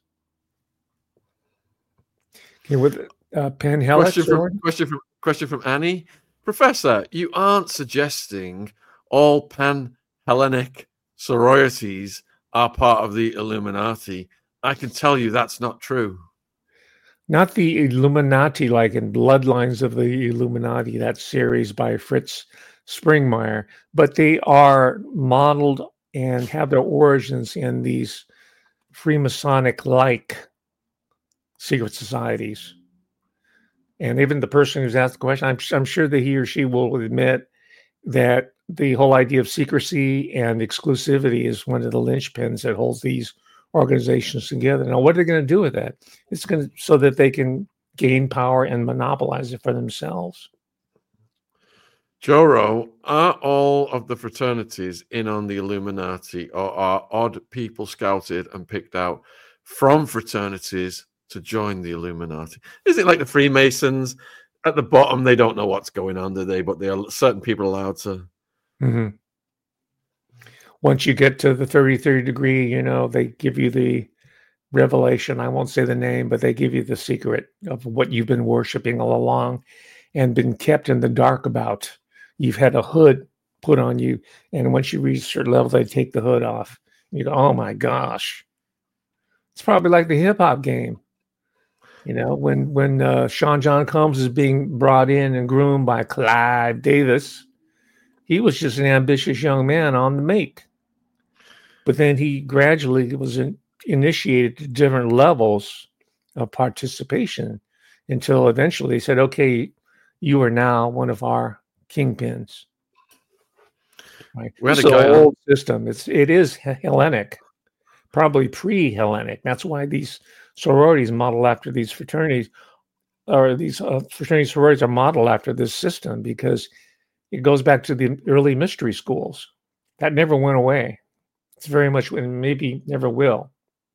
Okay, with uh, Penn Helix, question, from, question, from, question from Annie. Professor, you aren't suggesting all Pan-Hellenic sororities are part of the Illuminati. I can tell you that's not true. Not the Illuminati like in Bloodlines of the Illuminati, that series by Fritz Springmeier, but they are modeled and have their origins in these Freemasonic-like secret societies. And even the person who's asked the question, I'm, I'm sure that he or she will admit that the whole idea of secrecy and exclusivity is one of the linchpins that holds these organizations together. Now, what are they going to do with that? It's going to so that they can gain power and monopolize it for themselves. Joro, are all of the fraternities in on the Illuminati, or are odd people scouted and picked out from fraternities to join the Illuminati? Is it like the Freemasons? At the bottom, they don't know what's going on, do they? But there are certain people allowed to. Mm-hmm. Once you get to the thirty-third degree, you know, they give you the revelation. I won't say the name, but they give you the secret of what you've been worshiping all along and been kept in the dark about. You've had a hood put on you, and once you reach a certain level, they take the hood off. You go, oh my gosh. It's probably like the hip-hop game. You know, when when uh, Sean John Combs is being brought in and groomed by Clive Davis, he was just an ambitious young man on the make. But then he gradually was in, initiated to different levels of participation until eventually they said, okay, you are now one of our kingpins. Right. We had It's a guy an on- old system. It's it is Hellenic, probably pre-Hellenic. That's why these sororities model after these fraternities, or these uh, fraternity sororities are modeled after this system, because it goes back to the early mystery schools. That never went away. It's very much, and maybe never will.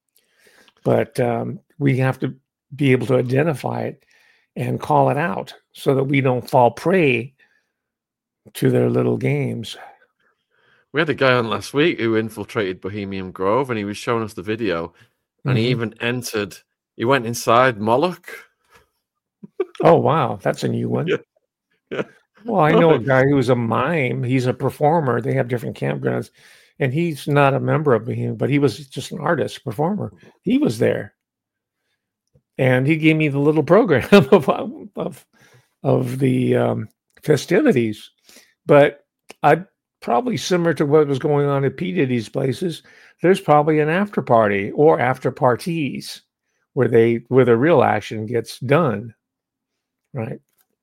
But um, we have to be able to identify it and call it out so that we don't fall prey to their little games. We had a guy on last week who infiltrated Bohemian Grove, and he was showing us the video, and he Mhm. even entered. He went inside Moloch. Oh, wow. That's a new one. Yeah. Yeah. Well, I know a guy who's a mime. He's a performer. They have different campgrounds. And he's not a member of Bohemian, but he was just an artist, performer. He was there. And he gave me the little program of, of, of the um, festivities. But I probably similar to what was going on at P. Diddy's places, there's probably an after party or after parties where they where the real action gets done. Right.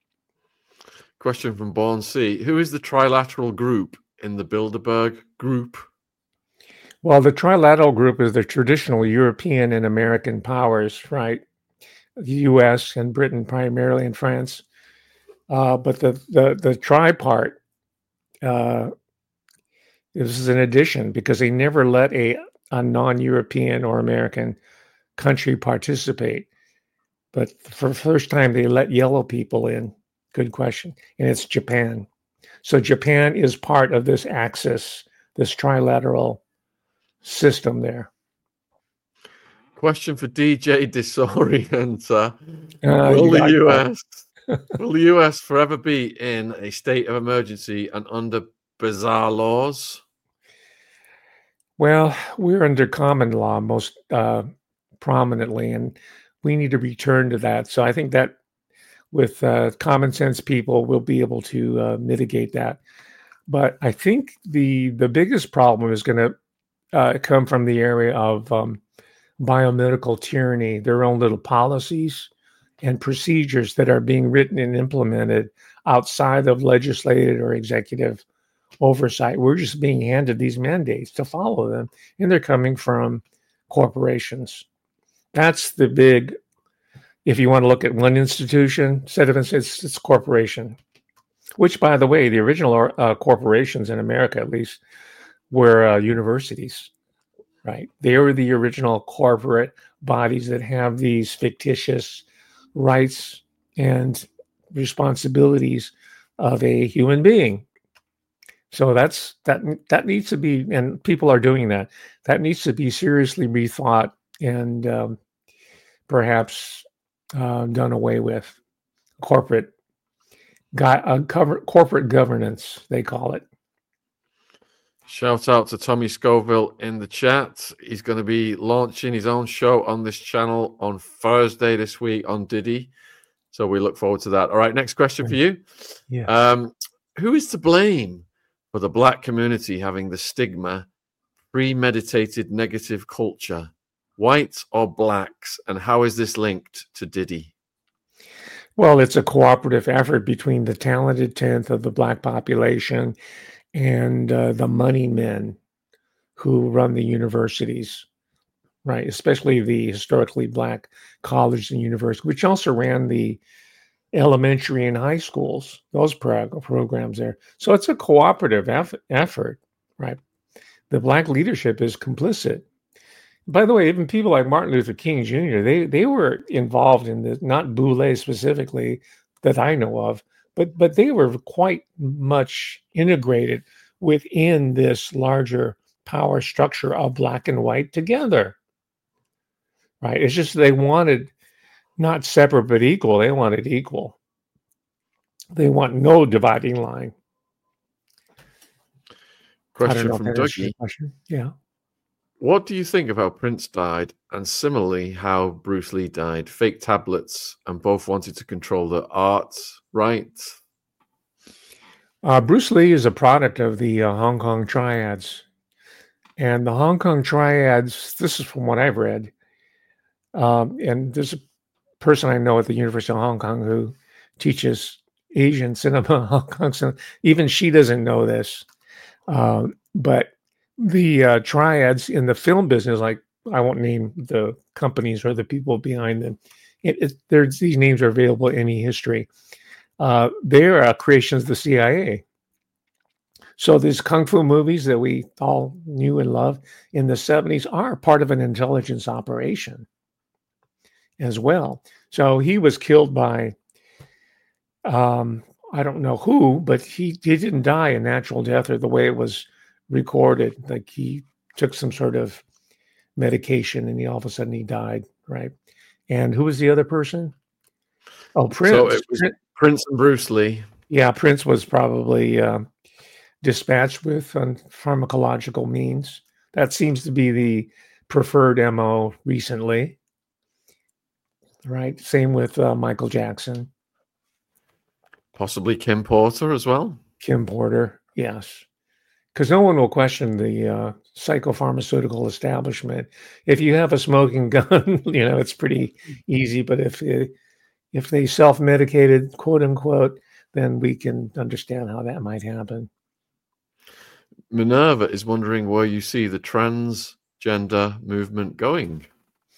Question from Born C. Who is the trilateral group in the Bilderberg group? Well, the trilateral group is the traditional European and American powers, right? The U S and Britain primarily, and France. Uh, but the the the tri part uh, is an addition, because they never let a, a non-European or American country participate. But for the first time, they let yellow people in. Good question. And it's Japan. So Japan is part of this axis, this trilateral system there. Question for D J Disorienter. Uh, will you the got U that. S will the U S forever be in a state of emergency and under bizarre laws? Well, we're under common law most uh, prominently, and we need to return to that. So I think that with uh, common sense people, we'll be able to uh, mitigate that. But I think the the biggest problem is going to uh, come from the area of um, biomedical tyranny, their own little policies and procedures that are being written and implemented outside of legislative or executive oversight. We're just being handed these mandates to follow them, and they're coming from corporations. That's the big, if you want to look at one institution, set of it's, it's corporation, which, by the way, the original uh, corporations in America, at least, were uh, universities, right? They were the original corporate bodies that have these fictitious rights and responsibilities of a human being. So that's that that needs to be, and people are doing that. That needs to be seriously rethought and um, perhaps uh, done away with. Corporate, uh, cover, corporate governance, they call it. Shout out to Tommy Scoville in the chat. He's going to be launching his own show on this channel on Thursday this week on Diddy. So we look forward to that. All right, next question for you. Yeah. Um, who is to blame for the Black community having the stigma, premeditated negative culture, whites or blacks, and how is this linked to Diddy? Well, it's a cooperative effort between the talented tenth of the Black population and uh, the money men who run the universities, right? Especially the historically Black colleges and universities, which also ran the elementary and high schools, those prog- programs there. So it's a cooperative eff- effort, right? The Black leadership is complicit. By the way, even people like Martin Luther King Junior, they they were involved in this, not Boule specifically that I know of, but but they were quite much integrated within this larger power structure of black and white together. Right? It's just they wanted not separate but equal. They wanted equal. They want no dividing line. Question from Dougie. Yeah. What do you think of how Prince died, and similarly how Bruce Lee died? Fake tablets, and both wanted to control the arts, right? Uh, Bruce Lee is a product of the uh, Hong Kong triads. And the Hong Kong triads, this is from what I've read, um, and there's a person I know at the University of Hong Kong who teaches Asian cinema, Hong Kong cinema. Even she doesn't know this. Um, but the uh, triads in the film business, like I won't name the companies or the people behind them. It, it, there's these names are available in any history. Uh, they are creations of the C I A. So these kung fu movies that we all knew and loved in the seventies are part of an intelligence operation as well. So he was killed by, um, I don't know who, but he, he didn't die a natural death or the way it was recorded. Like he took some sort of medication and he all of a sudden he died, right? And who was the other person? Oh, Prince. So it was Prince and Bruce Lee. Yeah, Prince was probably uh, dispatched with um, pharmacological means. That seems to be the preferred M O recently, right? Same with uh, Michael Jackson. Possibly Kim Porter as well. Kim Porter, yes. Because no one will question the uh, psychopharmaceutical establishment. If you have a smoking gun, you know, it's pretty easy. But if it, if they self-medicated, quote unquote, then we can understand how that might happen. Minerva is wondering where you see the transgender movement going.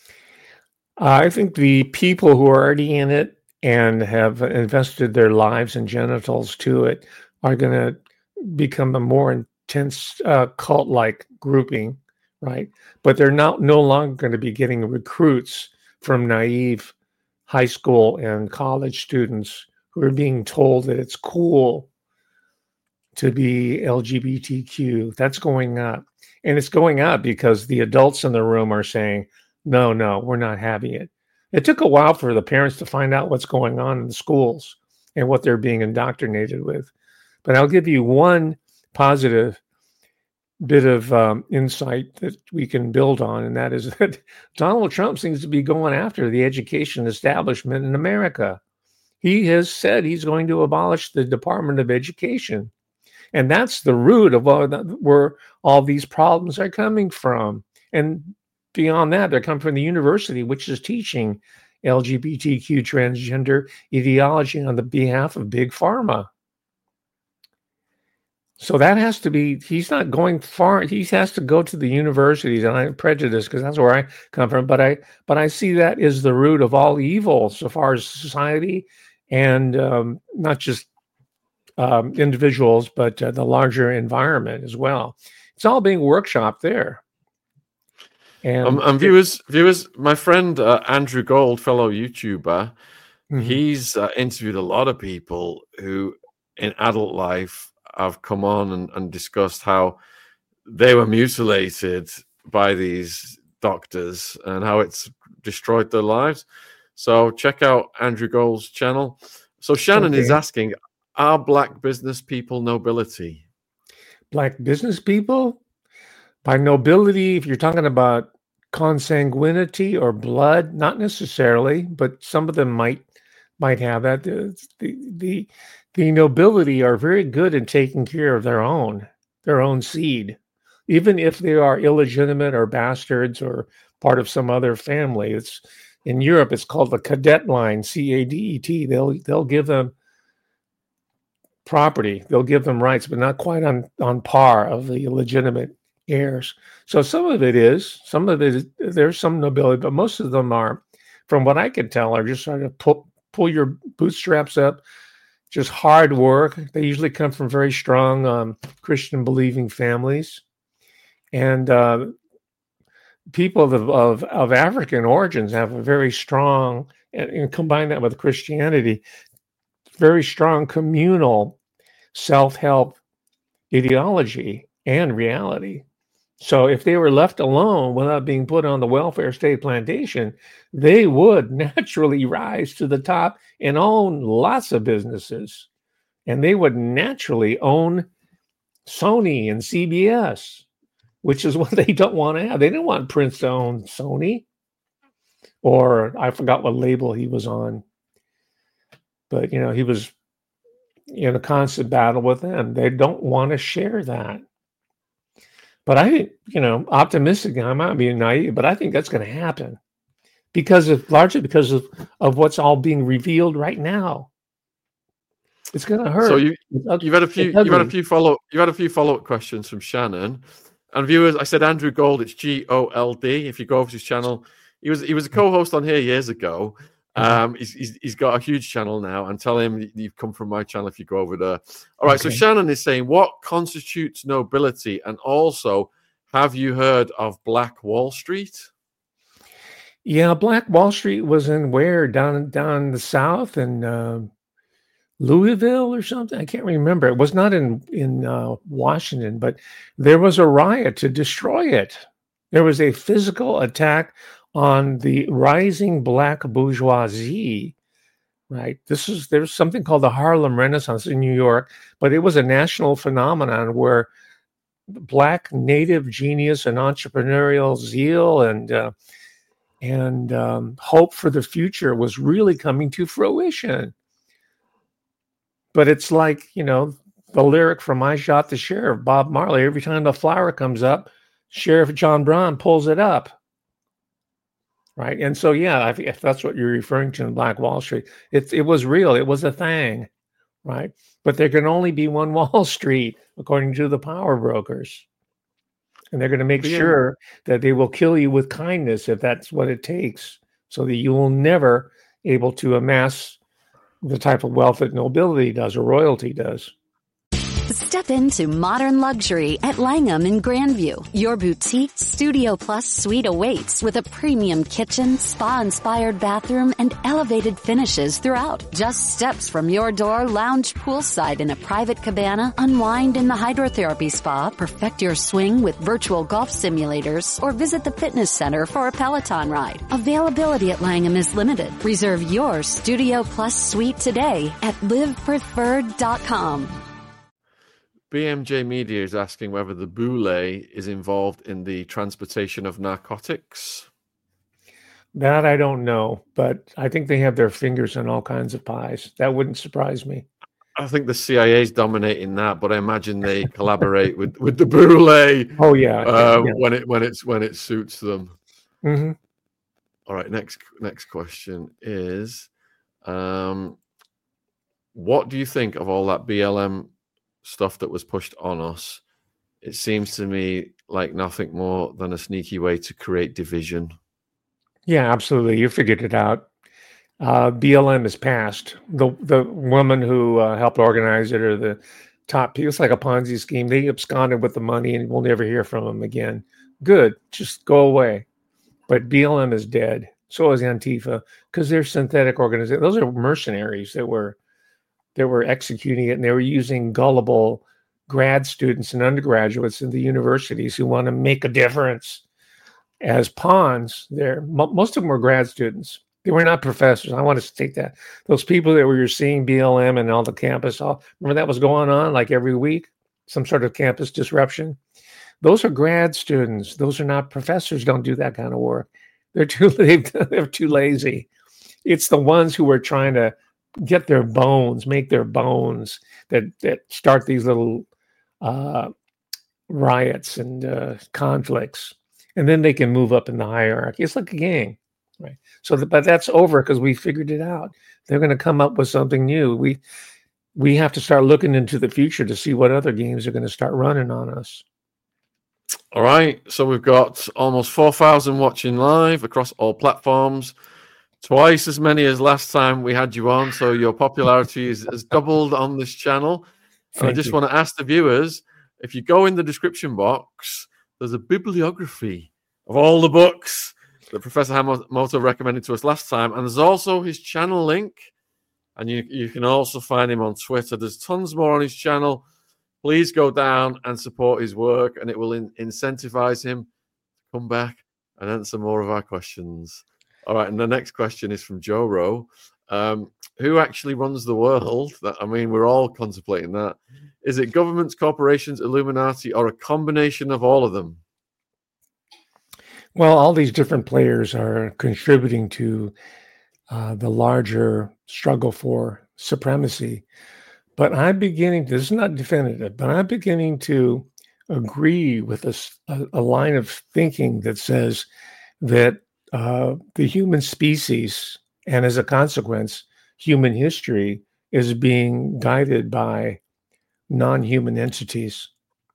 Uh, I think the people who are already in it and have invested their lives and genitals to it are going to become a more intense uh, cult-like grouping, right? But they're not no longer going to be getting recruits from naive high school and college students who are being told that it's cool to be L G B T Q. That's going up. And it's going up because the adults in the room are saying, no, no, we're not having it. It took a while for the parents to find out what's going on in the schools and what they're being indoctrinated with. But I'll give you one positive bit of um, insight that we can build on, and that is that Donald Trump seems to be going after the education establishment in America. He has said he's going to abolish the Department of Education. And that's the root of all that, where all these problems are coming from. And beyond that, they're coming from the university, which is teaching L G B T Q transgender ideology on the behalf of Big Pharma. So that has to be, he's not going far. He has to go to the universities, and I'm prejudiced because that's where I come from. But I, but I see that as the root of all evil so far as society and um, not just um, individuals, but uh, the larger environment as well. It's all being workshopped there. And, um, and viewers, viewers, my friend uh, Andrew Gold, fellow YouTuber, mm-hmm. he's uh, interviewed a lot of people who in adult life have come on and, and discussed how they were mutilated by these doctors and how it's destroyed their lives. So check out Andrew Gold's channel. So Shannon okay. is asking, are black business people nobility? Black business people? By nobility, if you're talking about consanguinity or blood, not necessarily, but some of them might might have that. The, the, the nobility are very good in taking care of their own, their own seed, even if they are illegitimate or bastards or part of some other family. It's in Europe, it's called the cadet line, C A D E T. They'll they'll give them property, they'll give them rights, but not quite on, on par of the illegitimate heirs. So some of it is, some of it is, there's some nobility, but most of them are, from what I can tell, are just trying to pull, pull your bootstraps up, just hard work. They usually come from very strong um, Christian believing families. And uh, people of, of, of African origins have a very strong, and, and combine that with Christianity, very strong communal self-help ideology and reality. So if they were left alone without being put on the welfare state plantation, they would naturally rise to the top and own lots of businesses. And they would naturally own Sony and C B S, which is what they don't want to have. They didn't want Prince to own Sony, or I forgot what label he was on. But, you know, he was in a constant battle with them. They don't want to share that. But I think, you know, optimistic, I might be naive, but I think that's going to happen because of, largely because of, of what's all being revealed right now. It's going to hurt. So you, you've had a few, you've had a few follow, you've had a few follow-up questions from Shannon and viewers. I said Andrew Gold, it's G O L D. If you go over to his channel, he was he was a co-host on here years ago. Um, he's, he's he's got a huge channel now, and tell him you've come from my channel if you go over there. All right. Okay. So Shannon is saying, what constitutes nobility, and also, have you heard of Black Wall Street? Yeah, Black Wall Street was in where down down the south in uh, Louisville or something. I can't remember. It was not in in uh, Washington, but there was a riot to destroy it. There was a physical attack on the rising black bourgeoisie, right? This is there's something called the Harlem Renaissance in New York, but it was a national phenomenon where black native genius and entrepreneurial zeal and uh, and um, hope for the future was really coming to fruition. But it's like, you know, the lyric from I Shot the Sheriff, Bob Marley. Every time the flower comes up, Sheriff John Brown pulls it up. Right. And so, yeah, I think if that's what you're referring to in Black Wall Street, it, it was real. It was a thing. Right. But there can only be one Wall Street, according to the power brokers. And they're going to make yeah. sure that they will kill you with kindness if that's what it takes, so that you will never able to amass the type of wealth that nobility does or royalty does. Step into modern luxury at Langham in Grandview. Your boutique Studio Plus suite awaits with a premium kitchen, spa-inspired bathroom, and elevated finishes throughout. Just steps from your door, lounge poolside in a private cabana, unwind in the hydrotherapy spa, perfect your swing with virtual golf simulators, or visit the fitness center for a Peloton ride. Availability at Langham is limited. Reserve your Studio Plus suite today at live preferred dot com. B M J Media is asking whether the Boule is involved in the transportation of narcotics. That I don't know, but I think they have their fingers in all kinds of pies. That wouldn't surprise me. I think the C I A is dominating that, but I imagine they collaborate with, with the Boule. Oh yeah. Uh, yeah, when it when it's when it suits them. Mm-hmm. All right. Next next question is, um, what do you think of all that B L M stuff that was pushed on us? It seems to me like nothing more than a sneaky way to create division. Yeah, absolutely. You figured it out. Uh, B L M is passed. The the woman who uh, helped organize it, or the top people, it's like a Ponzi scheme. They absconded with the money and we'll never hear from them again. Good. Just go away. But B L M is dead. So is Antifa, because they're synthetic organizations. Those are mercenaries that were that were executing it, and they were using gullible grad students and undergraduates in the universities who want to make a difference as pawns. There, most of them were grad students. They were not professors. I want to state that. Those people that were seeing B L M and all the campus, all, remember that was going on like every week, some sort of campus disruption. Those are grad students. Those are not professors. Don't do that kind of work. They're too they're too lazy. It's the ones who are trying to get their bones, make their bones, that that start these little uh, riots and uh, conflicts, and then they can move up in the hierarchy. It's like a gang, right? So, the, but that's over because we figured it out. They're going to come up with something new. We we have to start looking into the future to see what other games are going to start running on us. All right, so we've got almost four thousand watching live across all platforms. Twice as many as last time we had you on, so your popularity is, has doubled on this channel. And I just you. want to ask the viewers, if you go in the description box, there's a bibliography of all the books that Professor Hamamoto recommended to us last time. And there's also his channel link. And you, you can also find him on Twitter. There's tons more on his channel. Please go down and support his work, and it will in, incentivize him to come back and answer more of our questions. All right, and the next question is from Joe Rowe. Um, who actually runs the world? That, I mean, we're all contemplating that. Is it governments, corporations, Illuminati, or a combination of all of them? Well, all these different players are contributing to uh, the larger struggle for supremacy. But I'm beginning, this is not definitive, but I'm beginning to agree with a, a line of thinking that says that uh, the human species, and as a consequence, human history, is being guided by non-human entities.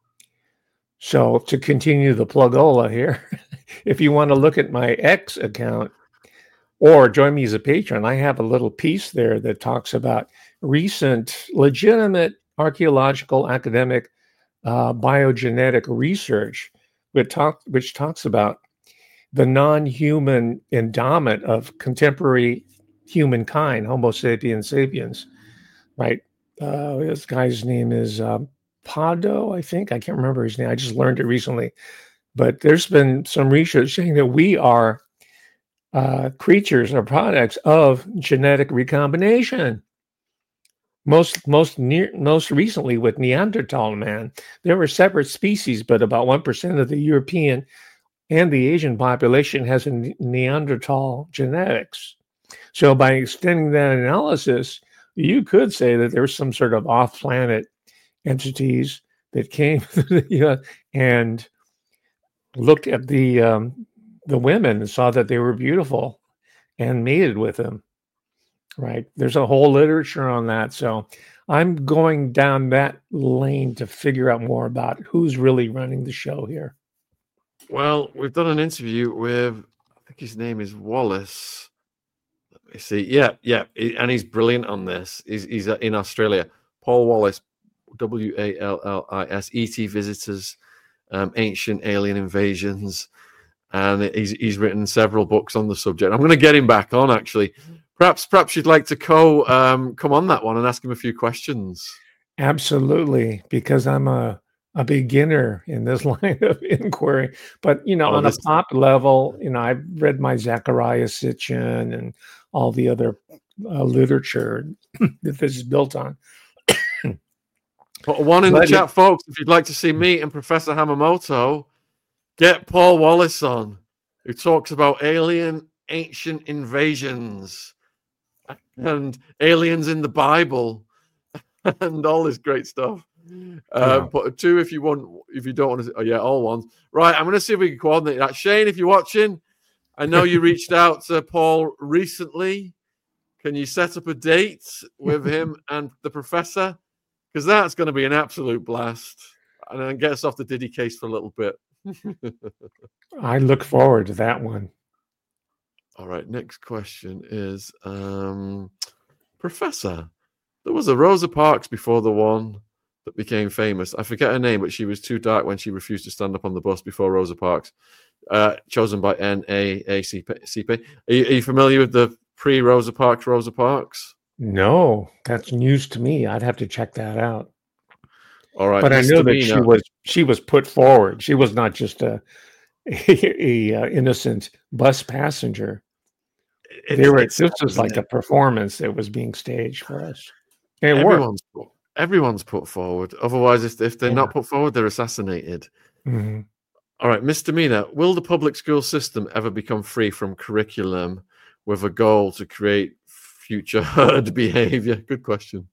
So to continue the plugola here, if you want to look at my X account or join me as a patron, I have a little piece there that talks about recent legitimate archaeological, academic, uh, biogenetic research, which, talk, which talks about the non-human endowment of contemporary humankind, Homo sapiens sapiens, right? Uh, this guy's name is uh, Pado, I think. I can't remember his name. I just learned it recently. But there's been some research saying that we are uh, creatures or products of genetic recombination. Most most near, most recently with Neanderthal man, there were separate species, but about one percent of the European and the Asian population has a Neanderthal genetics. So by extending that analysis, you could say that there's some sort of off-planet entities that came you know, and looked at the um, the women and saw that they were beautiful and mated with them. Right. There's a whole literature on that. So I'm going down that lane to figure out more about who's really running the show here. Well, we've done an interview with, I think his name is Wallace. Let me see. Yeah, yeah. And he's brilliant on this. He's, he's in Australia. Paul Wallace, W A L L I S, E T Visitors, um, Ancient Alien Invasions. And he's, he's written several books on the subject. I'm going to get him back on, actually. Perhaps, perhaps you'd like to co um, come on that one and ask him a few questions. Absolutely, because I'm a, a beginner in this line of inquiry. But you know, oh, on this... a pop level, you know, I've read my Zecharia Sitchin and all the other uh, literature that this is built on. Put one in but the chat, it... folks. If you'd like to see me and Professor Hamamoto, get Paul Wallace on, who talks about alien ancient invasions and aliens in the Bible and all this great stuff. Uh, yeah. But two, if you want, if you don't want to, oh yeah, all ones. Right, I'm going to see if we can coordinate that. Shane, if you're watching, I know you reached out to Paul recently. Can you set up a date with him and the professor? Because that's going to be an absolute blast. And then get us off the Diddy case for a little bit. I look forward to that one. All right, next question is, um, Professor, there was a Rosa Parks before the one that became famous. I forget her name, but she was too dark when she refused to stand up on the bus before Rosa Parks, uh, chosen by N A A C P. Are you, are you familiar with the pre-Rosa Parks Rosa Parks? No, that's news to me. I'd have to check that out. All right, but I know that she was she was put forward. She was not just a a, a uh, innocent bus passenger. It's, they were, it's, this was like a performance that was being staged for us. And everyone's put, everyone's put forward. Otherwise, if, if they're yeah. not put forward, they're assassinated. Mm-hmm. All right, Mister Mina, will the public school system ever become free from curriculum with a goal to create future herd behavior? Good question.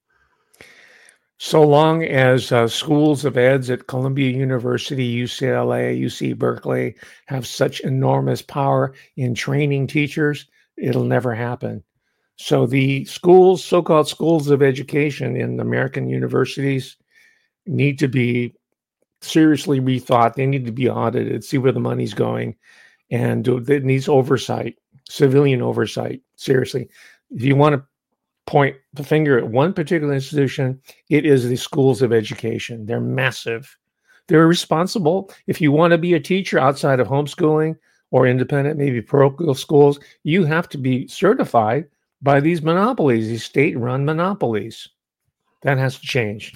So long as uh, schools of eds at Columbia University, U C L A, U C Berkeley have such enormous power in training teachers, it'll never happen. So the schools, so-called schools of education in American universities need to be seriously rethought. They need to be audited, see where the money's going, and it needs oversight, civilian oversight, seriously. If you want to point the finger at one particular institution, it is the schools of education. They're massive. they're responsible. If you want to be a teacher outside of homeschooling or independent, maybe parochial schools, you have to be certified by these monopolies, these state-run monopolies. That has to change.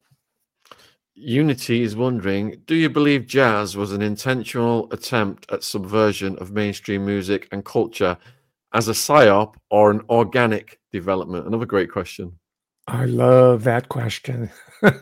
Unity is wondering, do you believe jazz was an intentional attempt at subversion of mainstream music and culture as a psyop or an organic development? Another great question. I love that question.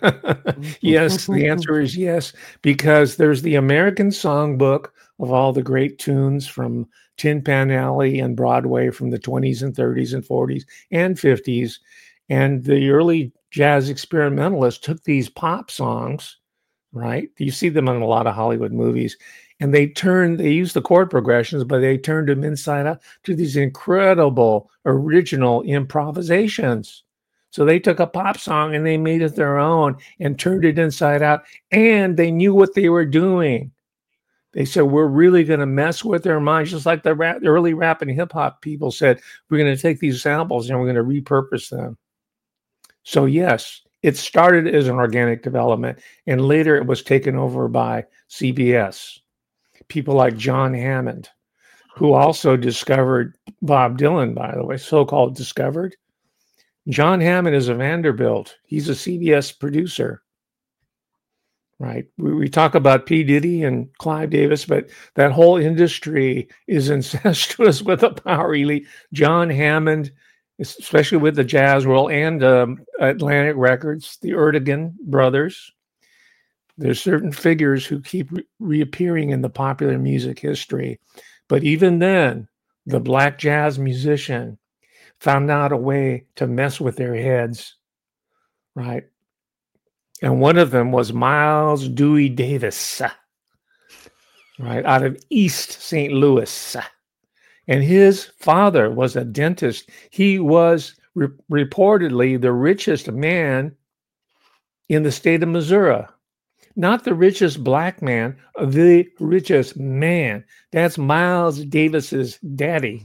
Yes, the answer is yes, because there's the American Songbook of all the great tunes from Tin Pan Alley and Broadway from the twenties and thirties and forties and fifties. And the early jazz experimentalists took these pop songs, right? You see them in a lot of Hollywood movies. And they turned, they used the chord progressions, but they turned them inside out to these incredible original improvisations. So they took a pop song and they made it their own and turned it inside out. And they knew what they were doing. They said, we're really going to mess with their minds, just like the, rap, the early rap and hip hop people said, we're going to take these samples and we're going to repurpose them. So yes, it started as an organic development, and later it was taken over by C B S. People like John Hammond, who also discovered Bob Dylan, by the way, so-called discovered. John Hammond is a Vanderbilt. He's a C B S producer, right? We, we talk about P. Diddy and Clive Davis, but that whole industry is incestuous with the power elite. John Hammond, especially with the jazz world and um, Atlantic Records, the Ertegun brothers. There's certain figures who keep re- reappearing in the popular music history. But even then, the black jazz musician found out a way to mess with their heads, right? And one of them was Miles Dewey Davis, right, out of East Saint Louis. And his father was a dentist. He was re- reportedly the richest man in the state of Missouri. Not the richest black man, the richest man. That's Miles Davis's daddy.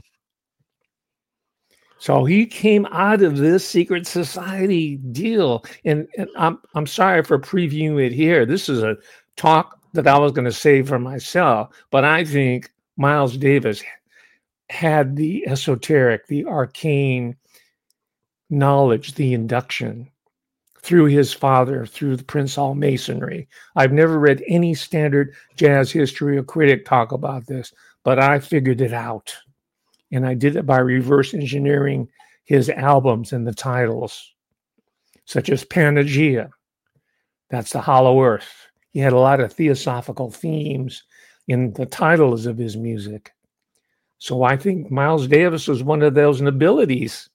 So he came out of this secret society deal. And, and I'm, I'm sorry for previewing it here. This is a talk that I was going to save for myself. But I think Miles Davis had the esoteric, the arcane knowledge, the induction through his father, through the Prince Hall Masonry. I've never read any standard jazz history or critic talk about this, but I figured it out. And I did it by reverse engineering his albums and the titles, such as Panagia. That's the Hollow Earth. He had a lot of theosophical themes in the titles of his music. So I think Miles Davis was one of those nobilities.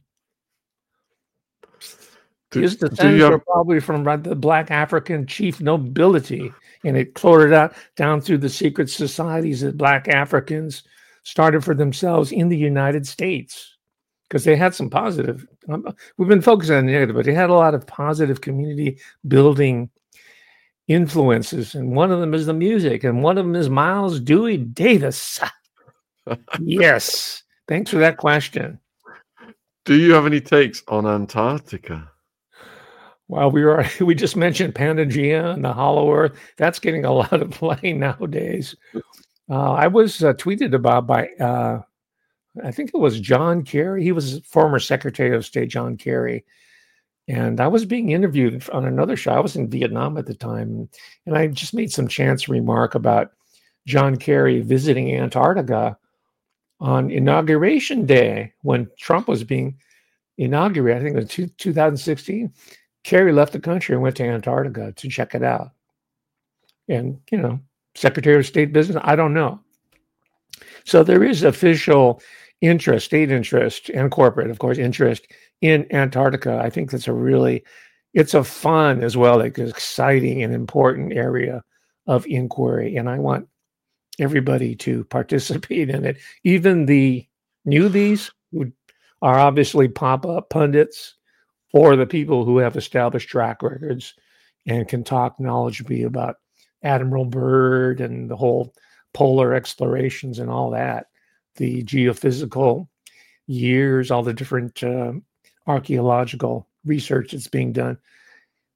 Do, His descendants have... were probably from the black African chief nobility, and it floated out down through the secret societies that black Africans started for themselves in the United States, because they had some positive, um, we've been focusing on the negative, but they had a lot of positive community building influences. And one of them is the music, and one of them is Miles Dewey Davis. Yes. Thanks for that question. Do you have any takes on Antarctica? Well, we were we just mentioned Panagia and the Hollow Earth. That's getting a lot of play nowadays. Uh, I was uh, tweeted about by, uh, I think it was John Kerry. He was former Secretary of State John Kerry. And I was being interviewed on another show. I was in Vietnam at the time. And I just made some chance remark about John Kerry visiting Antarctica on Inauguration Day when Trump was being inaugurated. I think it was two thousand sixteen. Kerry left the country and went to Antarctica to check it out. And, you know, Secretary of State business, I don't know. So there is official interest, state interest, and corporate, of course, interest in Antarctica. I think that's a really, it's a fun as well, like exciting and important area of inquiry. And I want everybody to participate in it. Even the newbies who are obviously pop-up pundits, or the people who have established track records and can talk knowledgeably about Admiral Byrd and the whole polar explorations and all that, the geophysical years, all the different uh, archaeological research that's being done.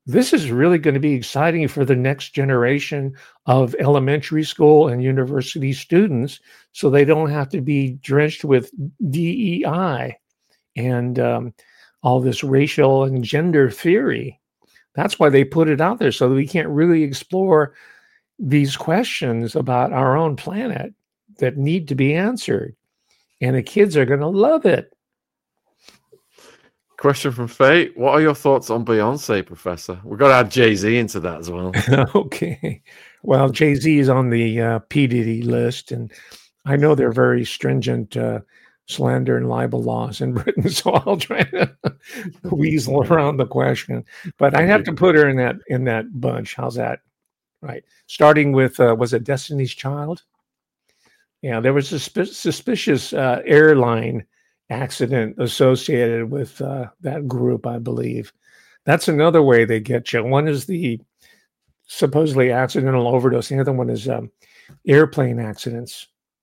this is really going to be exciting for the next generation of elementary school and university students, so they don't have to be drenched with D E I and um, all this racial and gender theory. That's why they put it out there, so that we can't really explore these questions about our own planet that need to be answered. And the kids are going to love it. Question from Faye. What are your thoughts on Beyonce, Professor? We've got to add Jay-Z into that as well. Okay. Well, Jay-Z is on the uh, P. Diddy list, and I know they're very stringent uh, slander and libel laws in Britain, so I'll try to weasel around the question. But I have to put her in that in that bunch. How's that? Right. Starting with, uh, was it Destiny's Child? Yeah, there was a susp- suspicious uh, airline accident associated with uh, that group, I believe. That's another way they get you. One is the supposedly accidental overdose. The other one is um, airplane accidents.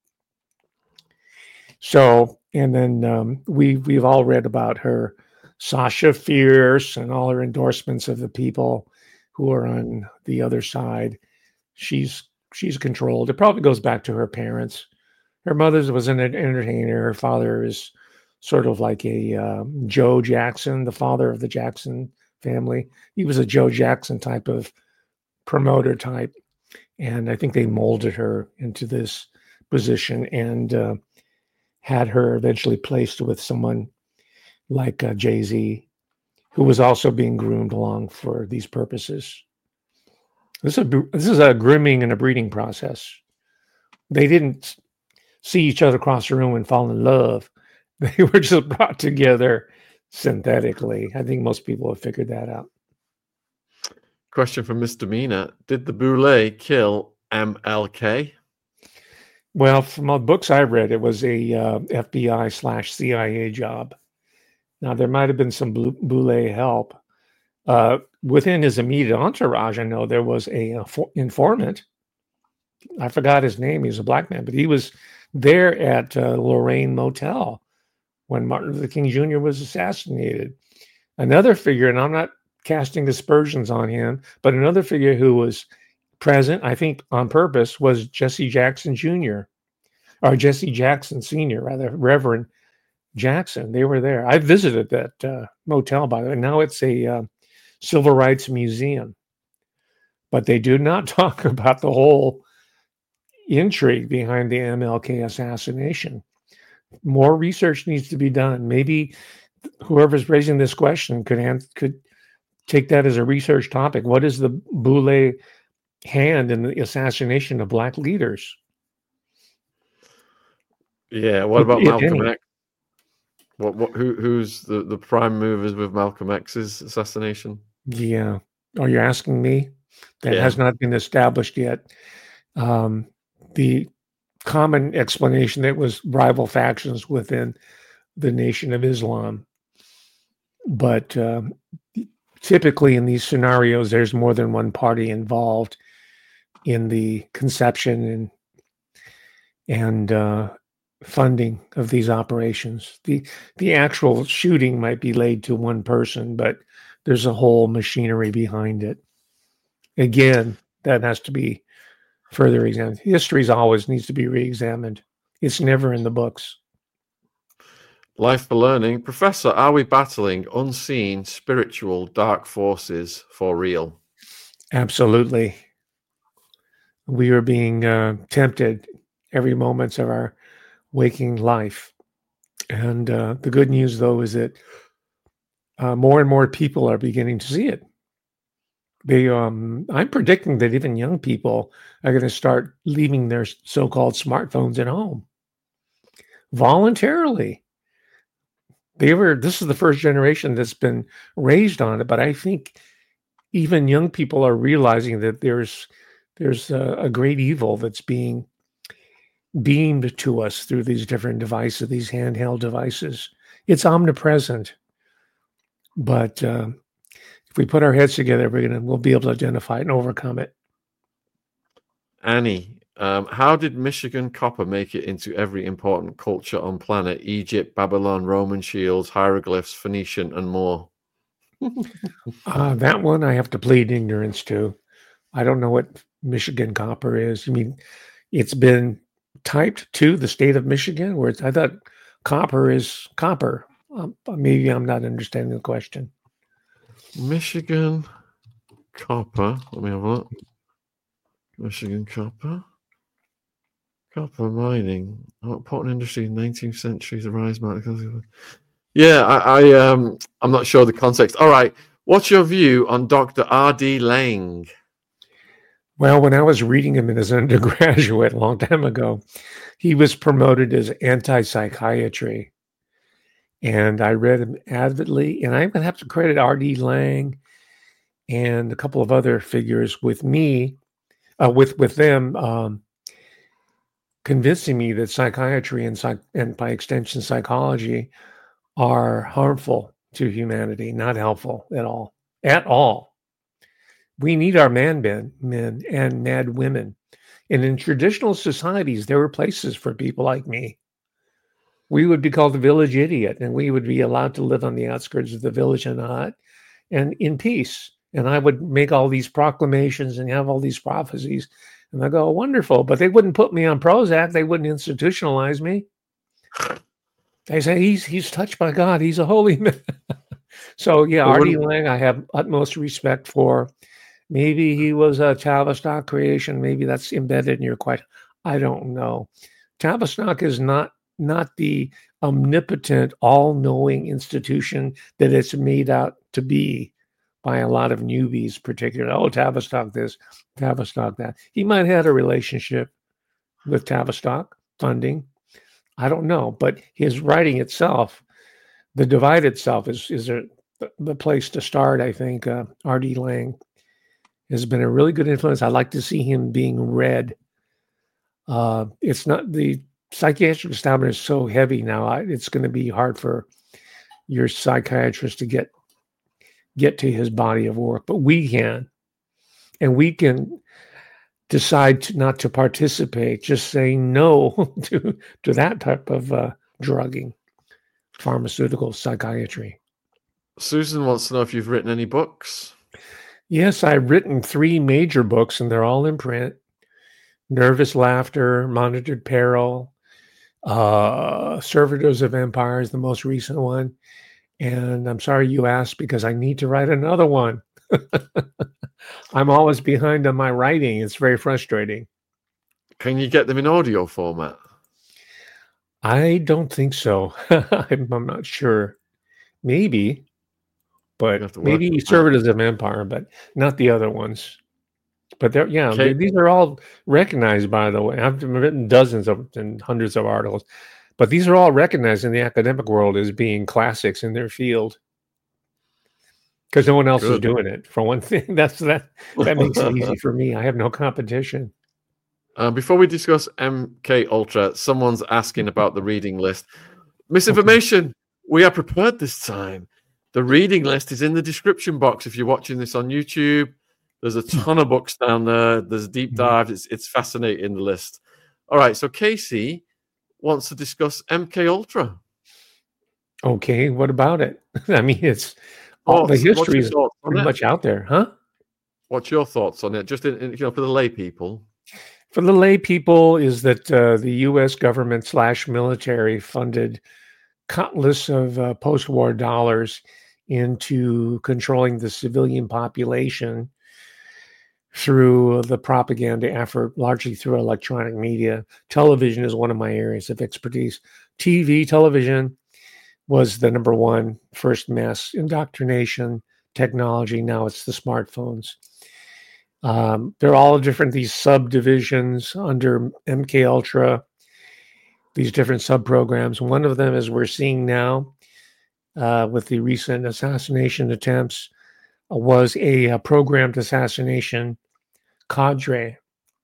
So, and then um, we, we've all read about her, Sasha Fierce, and all her endorsements of the people who are on the other side. She's she's controlled. It probably goes back to her parents. Her mother was an entertainer. Her father is sort of like a uh, Joe Jackson, the father of the Jackson family. He was a Joe Jackson type of promoter type. And I think they molded her into this position and uh, had her eventually placed with someone like uh, Jay-Z, who was also being groomed along for these purposes. This is a, this is a grooming and a breeding process. They didn't see each other across the room and fall in love. They were just brought together synthetically. I think most people have figured that out. Question from Mister Mina. Did the Boule kill M L K? Well, from the books I read, it was a uh, F B I slash C I A job. Now, there might have been some Boule help. Uh, within his immediate entourage, I know there was a, a for- informant. I forgot his name. He was a black man, but he was there at uh, Lorraine Motel when Martin Luther King Junior was assassinated. Another figure, and I'm not casting aspersions on him, but another figure who was present, I think on purpose, was Jesse Jackson Junior or Jesse Jackson Senior, rather, Reverend Jackson. They were there. I visited that uh, motel, by the way. Now it's a uh, civil rights museum. But they do not talk about the whole intrigue behind the M L K assassination. More research needs to be done. Maybe whoever's raising this question could hand, could take that as a research topic. What is the Boule hand in the assassination of black leaders? Yeah. What about if Malcolm any? X? What? What? Who? Who's the, the prime movers with Malcolm X's assassination? Yeah. Oh, you're asking me? That yeah. has not been established yet. Um, the common explanation that was rival factions within the Nation of Islam. But um, typically in these scenarios, there's more than one party involved in the conception and and uh, funding of these operations. The the actual shooting might be laid to one person, but there's a whole machinery behind it. Again, that has to be further examined. History always needs to be re-examined. It's never in the books. Life for learning. Professor, are we battling unseen, spiritual, dark forces for real? Absolutely. We are being uh, tempted every moment of our waking life. And uh, the good news, though, is that uh, more and more people are beginning to see it. They, um, I'm predicting that even young people are going to start leaving their so-called smartphones at home voluntarily. They were. This is the first generation that's been raised on it, but I think even young people are realizing that there's there's a, a great evil that's being beamed to us through these different devices, these handheld devices. It's omnipresent, but uh, if we put our heads together, we're gonna we'll be able to identify it and overcome it. Annie, um, how did Michigan copper make it into every important culture on planet? Egypt, Babylon, Roman shields, hieroglyphs, Phoenician, and more. Uh, that one I have to plead ignorance to. I don't know what Michigan copper is. I mean, it's been typed to the state of Michigan, where it's, I thought copper is copper. Um, maybe I'm not understanding the question. Michigan copper. Let me have a look. Michigan copper. Copper mining. Oh, important industry in nineteenth century. The rise mark. Yeah, I, I um, I'm not sure the context. All right, what's your view on Doctor R D Laing? Well, when I was reading him as an undergraduate a long time ago, he was promoted as anti-psychiatry. And I read him avidly. And I'm going to have to credit R D Laing and a couple of other figures with me, uh, with, with them um, convincing me that psychiatry and, psych- and by extension psychology are harmful to humanity, not helpful at all, at all. We need our man men, men and mad women. And in traditional societies, there were places for people like me. We would be called the village idiot, and we would be allowed to live on the outskirts of the village in a hut and in peace. And I would make all these proclamations and have all these prophecies. And I go, wonderful. But they wouldn't put me on Prozac. They wouldn't institutionalize me. They say, he's he's touched by God. He's a holy man. So, yeah, R D Laing, I have utmost respect for. Maybe he was a Tavistock creation. Maybe that's embedded in your question. I don't know. Tavistock is not, not the omnipotent, all-knowing institution that it's made out to be by a lot of newbies, particularly. Oh, Tavistock this, Tavistock that. He might have had a relationship with Tavistock funding. I don't know. But his writing itself, The Divide itself, is, is a, the place to start, I think. uh, R D Laing has been a really good influence. I like to see him being read. Uh, it's not the psychiatric establishment is so heavy now. I, it's going to be hard for your psychiatrist to get get to his body of work, but we can, and we can decide to, not to participate. Just saying no to to that type of uh, drugging, pharmaceutical psychiatry. Susan wants to know if you've written any books. Yes, I've written three major books, and they're all in print. Nervous Laughter, Monitored Peril, uh, Servitors of Empire is the most recent one. And I'm sorry you asked, because I need to write another one. I'm always behind on my writing. It's very frustrating. Can you get them in audio format? I don't think so. I'm, I'm not sure. Maybe. But maybe Servitors of Empire, but not the other ones. But they're, yeah, okay. they, these are all recognized, by the way. I've written dozens of and hundreds of articles, but these are all recognized in the academic world as being classics in their field. Because no one else Good. is doing it, for one thing. That's that that makes it easy for me. I have no competition. Uh, before we discuss M K Ultra, someone's asking about the reading list. Misinformation. Okay. We are prepared this time. The reading list is in the description box if you're watching this on YouTube. There's a ton of books down there. There's deep dives. It's, it's fascinating, the list. All right, so Casey wants to discuss M K Ultra. Okay, what about it? I mean, it's all oh, the history is pretty much out there, huh? What's your thoughts on it? Just in, in, you know, for the lay people. For the lay people, is that uh, the U S government slash military funded countless of uh, post-war dollars into controlling the civilian population through the propaganda effort, largely through electronic media. Television is one of my areas of expertise. T V, television was the number one first mass indoctrination technology. Now it's the smartphones. Um, they're all different, these subdivisions under M K Ultra, these different sub-programs. One of them, as we're seeing now, Uh, with the recent assassination attempts, uh, was a, a programmed assassination cadre.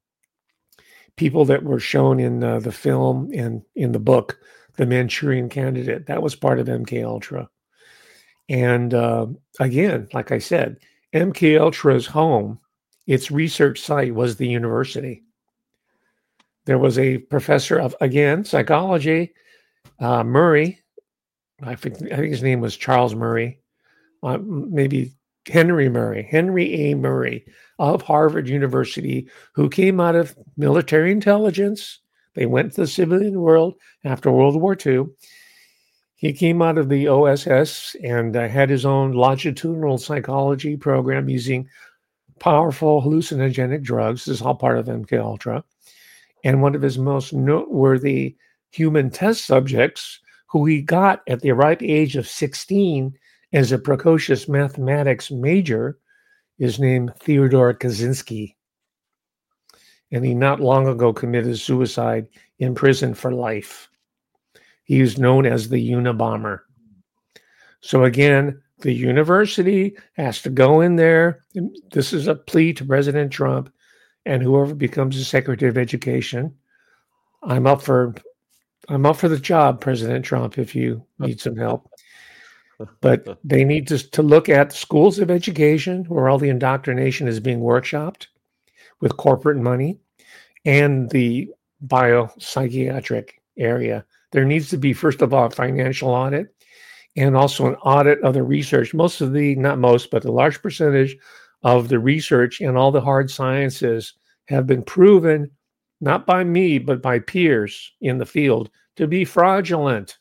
People that were shown in uh, the film and in the book, The Manchurian Candidate, that was part of M K Ultra. And uh, again, like I said, M K Ultra's home, its research site was the university. There was a professor of, again, psychology, uh, Murray, I think, I think his name was Charles Murray, uh, maybe Henry Murray, Henry A. Murray of Harvard University, who came out of military intelligence. They went to the civilian world after World War Two. He came out of the O S S and uh, had his own longitudinal psychology program using powerful hallucinogenic drugs. This is all part of M K Ultra. And one of his most noteworthy human test subjects, who he got at the ripe age of sixteen as a precocious mathematics major, is named Theodore Kaczynski. And he not long ago committed suicide in prison for life. He is known as the Unabomber. So again, the university has to go in there. This is a plea to President Trump and whoever becomes the Secretary of Education. I'm up for I'm up for the job, President Trump, if you need some help. But they need to, to look at schools of education where all the indoctrination is being workshopped with corporate money, and the biopsychiatric area. There needs to be, first of all, a financial audit and also an audit of the research. Most of the, not most, but a large percentage of the research and all the hard sciences have been proven, not by me, but by peers in the field, to be fraudulent.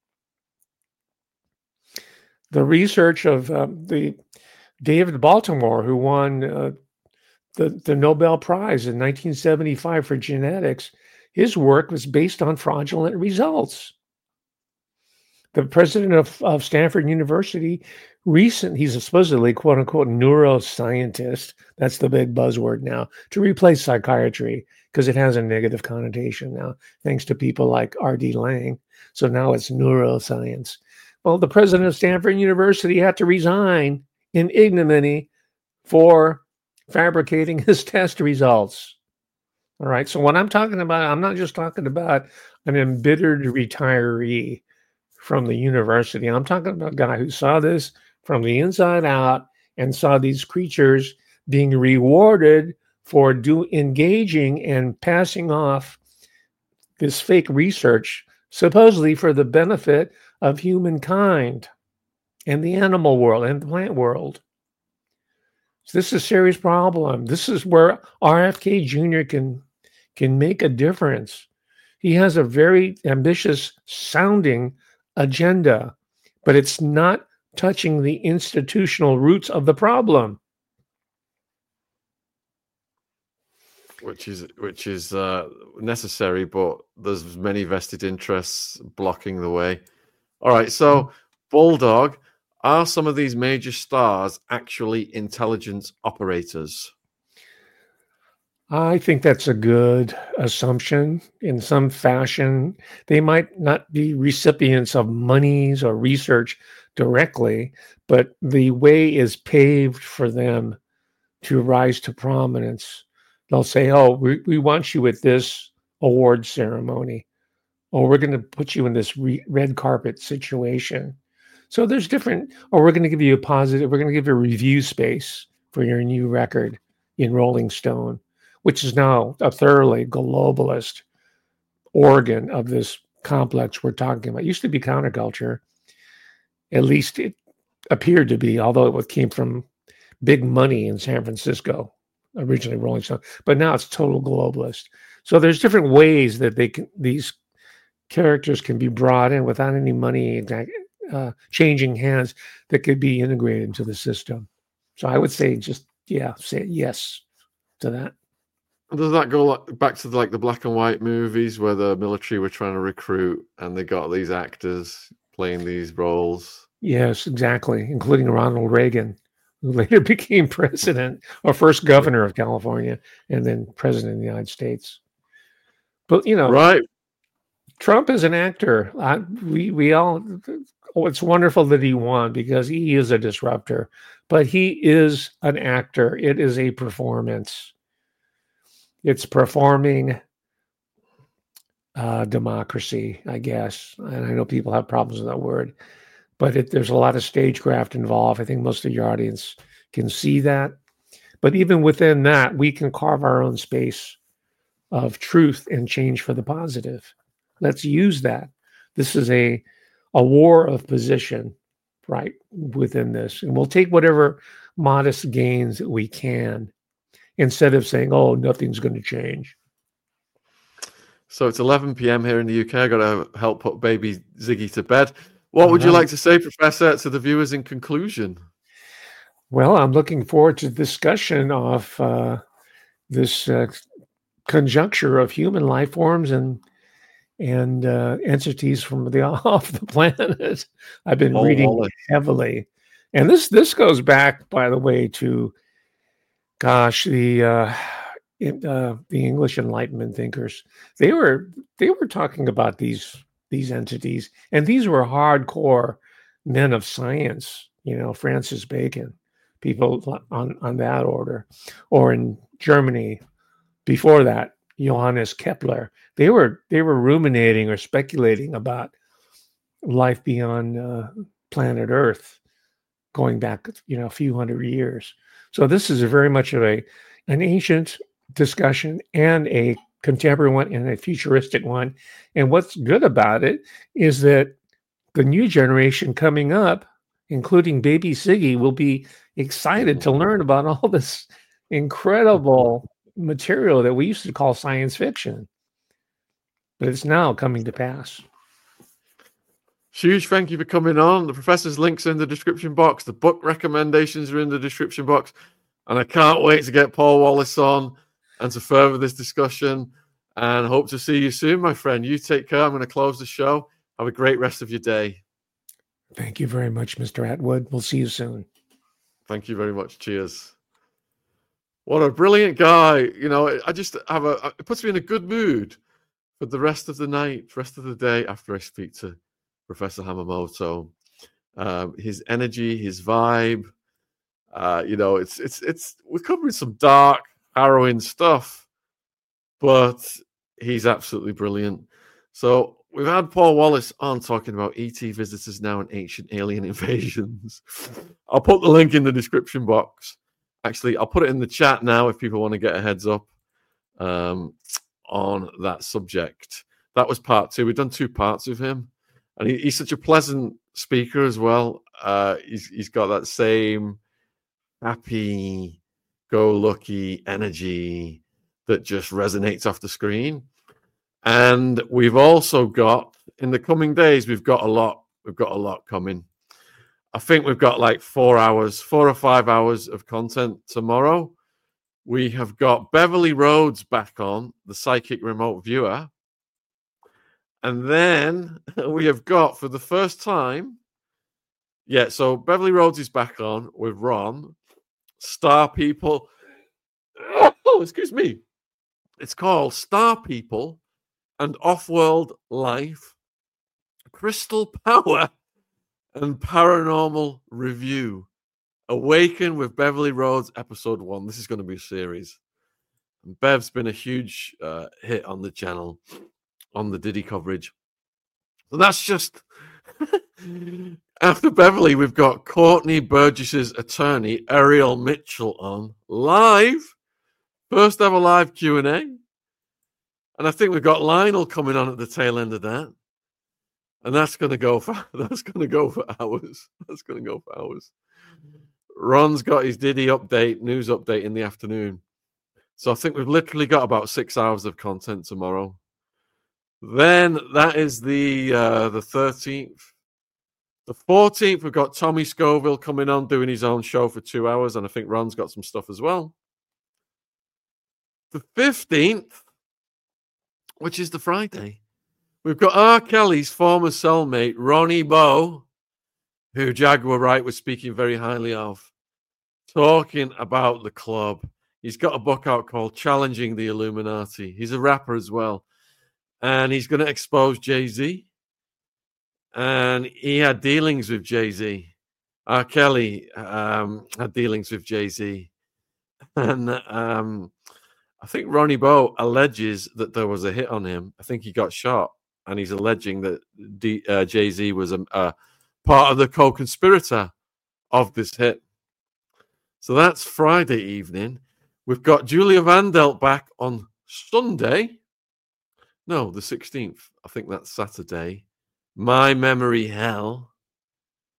The research of uh, the David Baltimore, who won uh, the, the Nobel Prize in nineteen seventy-five for genetics, his work was based on fraudulent results. The president of, of Stanford University, recent, he's a supposedly quote unquote neuroscientist. That's the big buzzword now, to replace psychiatry because it has a negative connotation now, thanks to people like R D Laing. So now it's neuroscience. Well, the president of Stanford University had to resign in ignominy for fabricating his test results. All right. So what I'm talking about, I'm not just talking about an embittered retiree from the university. I'm talking about a guy who saw this from the inside out and saw these creatures being rewarded for do engaging and passing off this fake research, supposedly for the benefit of humankind and the animal world and the plant world. So this is a serious problem. This is where R F K Junior can can make a difference. He has a very ambitious sounding agenda, but it's not touching the institutional roots of the problem. Which is which is uh, necessary, but there's many vested interests blocking the way. All right, so Bulldog, are some of these major stars actually intelligence operators? I think that's a good assumption in some fashion. They might not be recipients of monies or research directly, but the way is paved for them to rise to prominence. They'll say, oh, we, we want you at this award ceremony. Oh, we're going to put you in this re- red carpet situation. So there's different, or we're going to give you a positive, we're going to give you a review space for your new record in Rolling Stone, which is now a thoroughly globalist organ of this complex we're talking about. It used to be counterculture. At least it appeared to be, although it came from big money in San Francisco, originally Rolling Stone. But now it's total globalist. So there's different ways that they can, these characters can be brought in without any money uh, changing hands that could be integrated into the system. So I would say just, yeah, say yes to that. Does that go back to the, like the black and white movies where the military were trying to recruit and they got these actors playing these roles? Yes, exactly, including Ronald Reagan, who later became president or first governor of California and then president of the United States. But, you know, right. Trump is an actor. I, we we all, oh, it's wonderful that he won because he is a disruptor, but he is an actor. It is a performance. It's performing uh, democracy, I guess. And I know people have problems with that word, but it, there's a lot of stagecraft involved. I think most of your audience can see that. But even within that, we can carve our own space of truth and change for the positive. Let's use that. This is a, a war of position. right, within this. And we'll take whatever modest gains that we can instead of saying, oh, nothing's going to change. So it's eleven p.m. here in the U K. I got to help put baby Ziggy to bed. What would you like to say, Professor, to the viewers in conclusion? Well, I'm looking forward to the discussion of uh, this uh, conjuncture of human life forms and and uh, entities from the off the planet. I've been Oh, reading Wallace. heavily, and this this goes back, by the way, to gosh, the uh, in, uh, the English Enlightenment thinkers. They were they were talking about these these entities, and these were hardcore men of science. You know, Francis Bacon, people on on that order, or in Germany before that, Johannes Kepler. They were they were ruminating or speculating about life beyond uh, planet Earth, going back, you know, a few hundred years. So this is a very much of a an ancient discussion and a contemporary one and a futuristic one. And what's good about it is that the new generation coming up, including baby Siggy, will be excited to learn about all this incredible material that we used to call science fiction. But it's now coming to pass. Huge thank you for coming on. The professor's links are in the description box. The book recommendations are in the description box. And I can't wait to get Paul Wallace on and to further this discussion. And hope to see you soon, my friend. You take care. I'm going to close the show. Have a great rest of your day. Thank you very much, Mister Atwood. We'll see you soon. Thank you very much. Cheers. What a brilliant guy. You know, I just have a, it puts me in a good mood for the rest of the night, rest of the day after I speak to Professor Hamamoto. Um, his energy, his vibe, uh, you know, it's, it's, it's, we're covering some dark, harrowing stuff, but he's absolutely brilliant. So we've had Paul Wallace on talking about E T visitors now and ancient alien invasions. I'll put the link in the description box. Actually, I'll put it in the chat now if people want to get a heads up um, on that subject. That was part two. We've done two parts of him. And he, he's such a pleasant speaker as well. Uh, he's, he's got that same happy-go-lucky energy that just resonates off the screen. And we've also got, in the coming days, we've got a lot. We've got a lot coming. I think we've got like four hours, four or five hours of content tomorrow. We have got Beverly Rhodes back on, the psychic remote viewer. And then we have got, for the first time, yeah, so Beverly Rhodes is back on with Ron, Star People. Oh, excuse me. It's called Star People and Off-World Life, Crystal Power, and Paranormal Review. Awaken with Beverly Rhodes, episode one. This is going to be a series. And Bev's been a huge uh, hit on the channel, on the Diddy coverage. So that's just... After Beverly, we've got Courtney Burgess's attorney, Ariel Mitchell, on live. First ever live Q and A. And I think we've got Lionel coming on at the tail end of that. And that's going to go for that's going to go for hours. That's going to go for hours. Ron's got his Diddy update, news update in the afternoon. So I think we've literally got about six hours of content tomorrow. Then that is the uh, the thirteenth. The fourteenth, we've got Tommy Scoville coming on, doing his own show for two hours. And I think Ron's got some stuff as well. The fifteenth, which is the Friday, we've got R. Kelly's former cellmate, Ronnie Bowe, who Jaguar Wright was speaking very highly of, talking about the club. He's got a book out called Challenging the Illuminati. He's a rapper as well. And he's going to expose Jay-Z. And he had dealings with Jay-Z. R. Kelly um, had dealings with Jay-Z. And um, I think Ronnie Bowe alleges that there was a hit on him. I think he got shot. And he's alleging that D, uh, Jay-Z was a, a part of the co-conspirator of this hit. So that's Friday evening. We've got Julia Vandelt back on Sunday. No, the sixteenth. I think that's Saturday. My Memory Hell.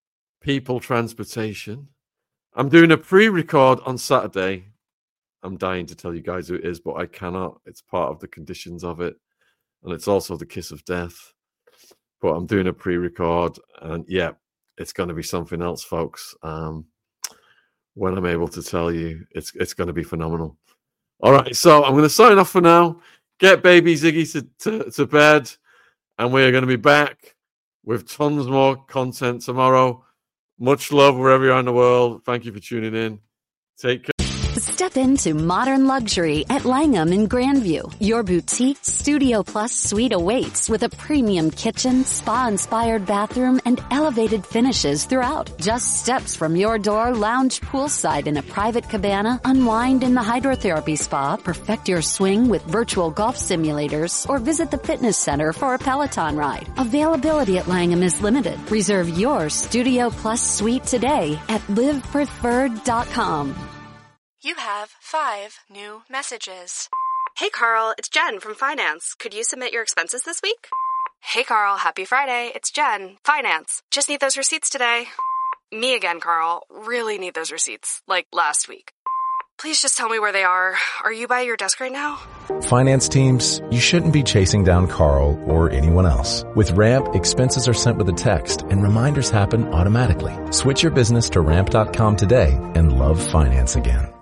people transportation. I'm doing a pre-record on Saturday. I'm dying to tell you guys who it is, but I cannot. It's part of the conditions of it. And it's also the kiss of death. But I'm doing a pre-record. And yeah, it's going to be something else, folks. Um, when I'm able to tell you, it's it's going to be phenomenal. All right, so I'm going to sign off for now. Get baby Ziggy to, to, to bed. And we're going to be back with tons more content tomorrow. Much love wherever you are in the world. Thank you for tuning in. Take care. Step into modern luxury at Langham in Grandview. Your boutique Studio Plus suite awaits with a premium kitchen, spa-inspired bathroom, and elevated finishes throughout. Just steps from your door, lounge poolside in a private cabana, unwind in the hydrotherapy spa, perfect your swing with virtual golf simulators, or visit the fitness center for a Peloton ride. Availability at Langham is limited. Reserve your Studio Plus suite today at live preferred dot com. You have five new messages. Hey, Carl, it's Jen from Finance. Could you submit your expenses this week? Hey, Carl, happy Friday. It's Jen, Finance. Just need those receipts today. Me again, Carl. Really need those receipts, like last week. Please just tell me where they are. Are you by your desk right now? Finance teams, you shouldn't be chasing down Carl or anyone else. With Ramp, expenses are sent with a text and reminders happen automatically. Switch your business to ramp dot com today and love finance again.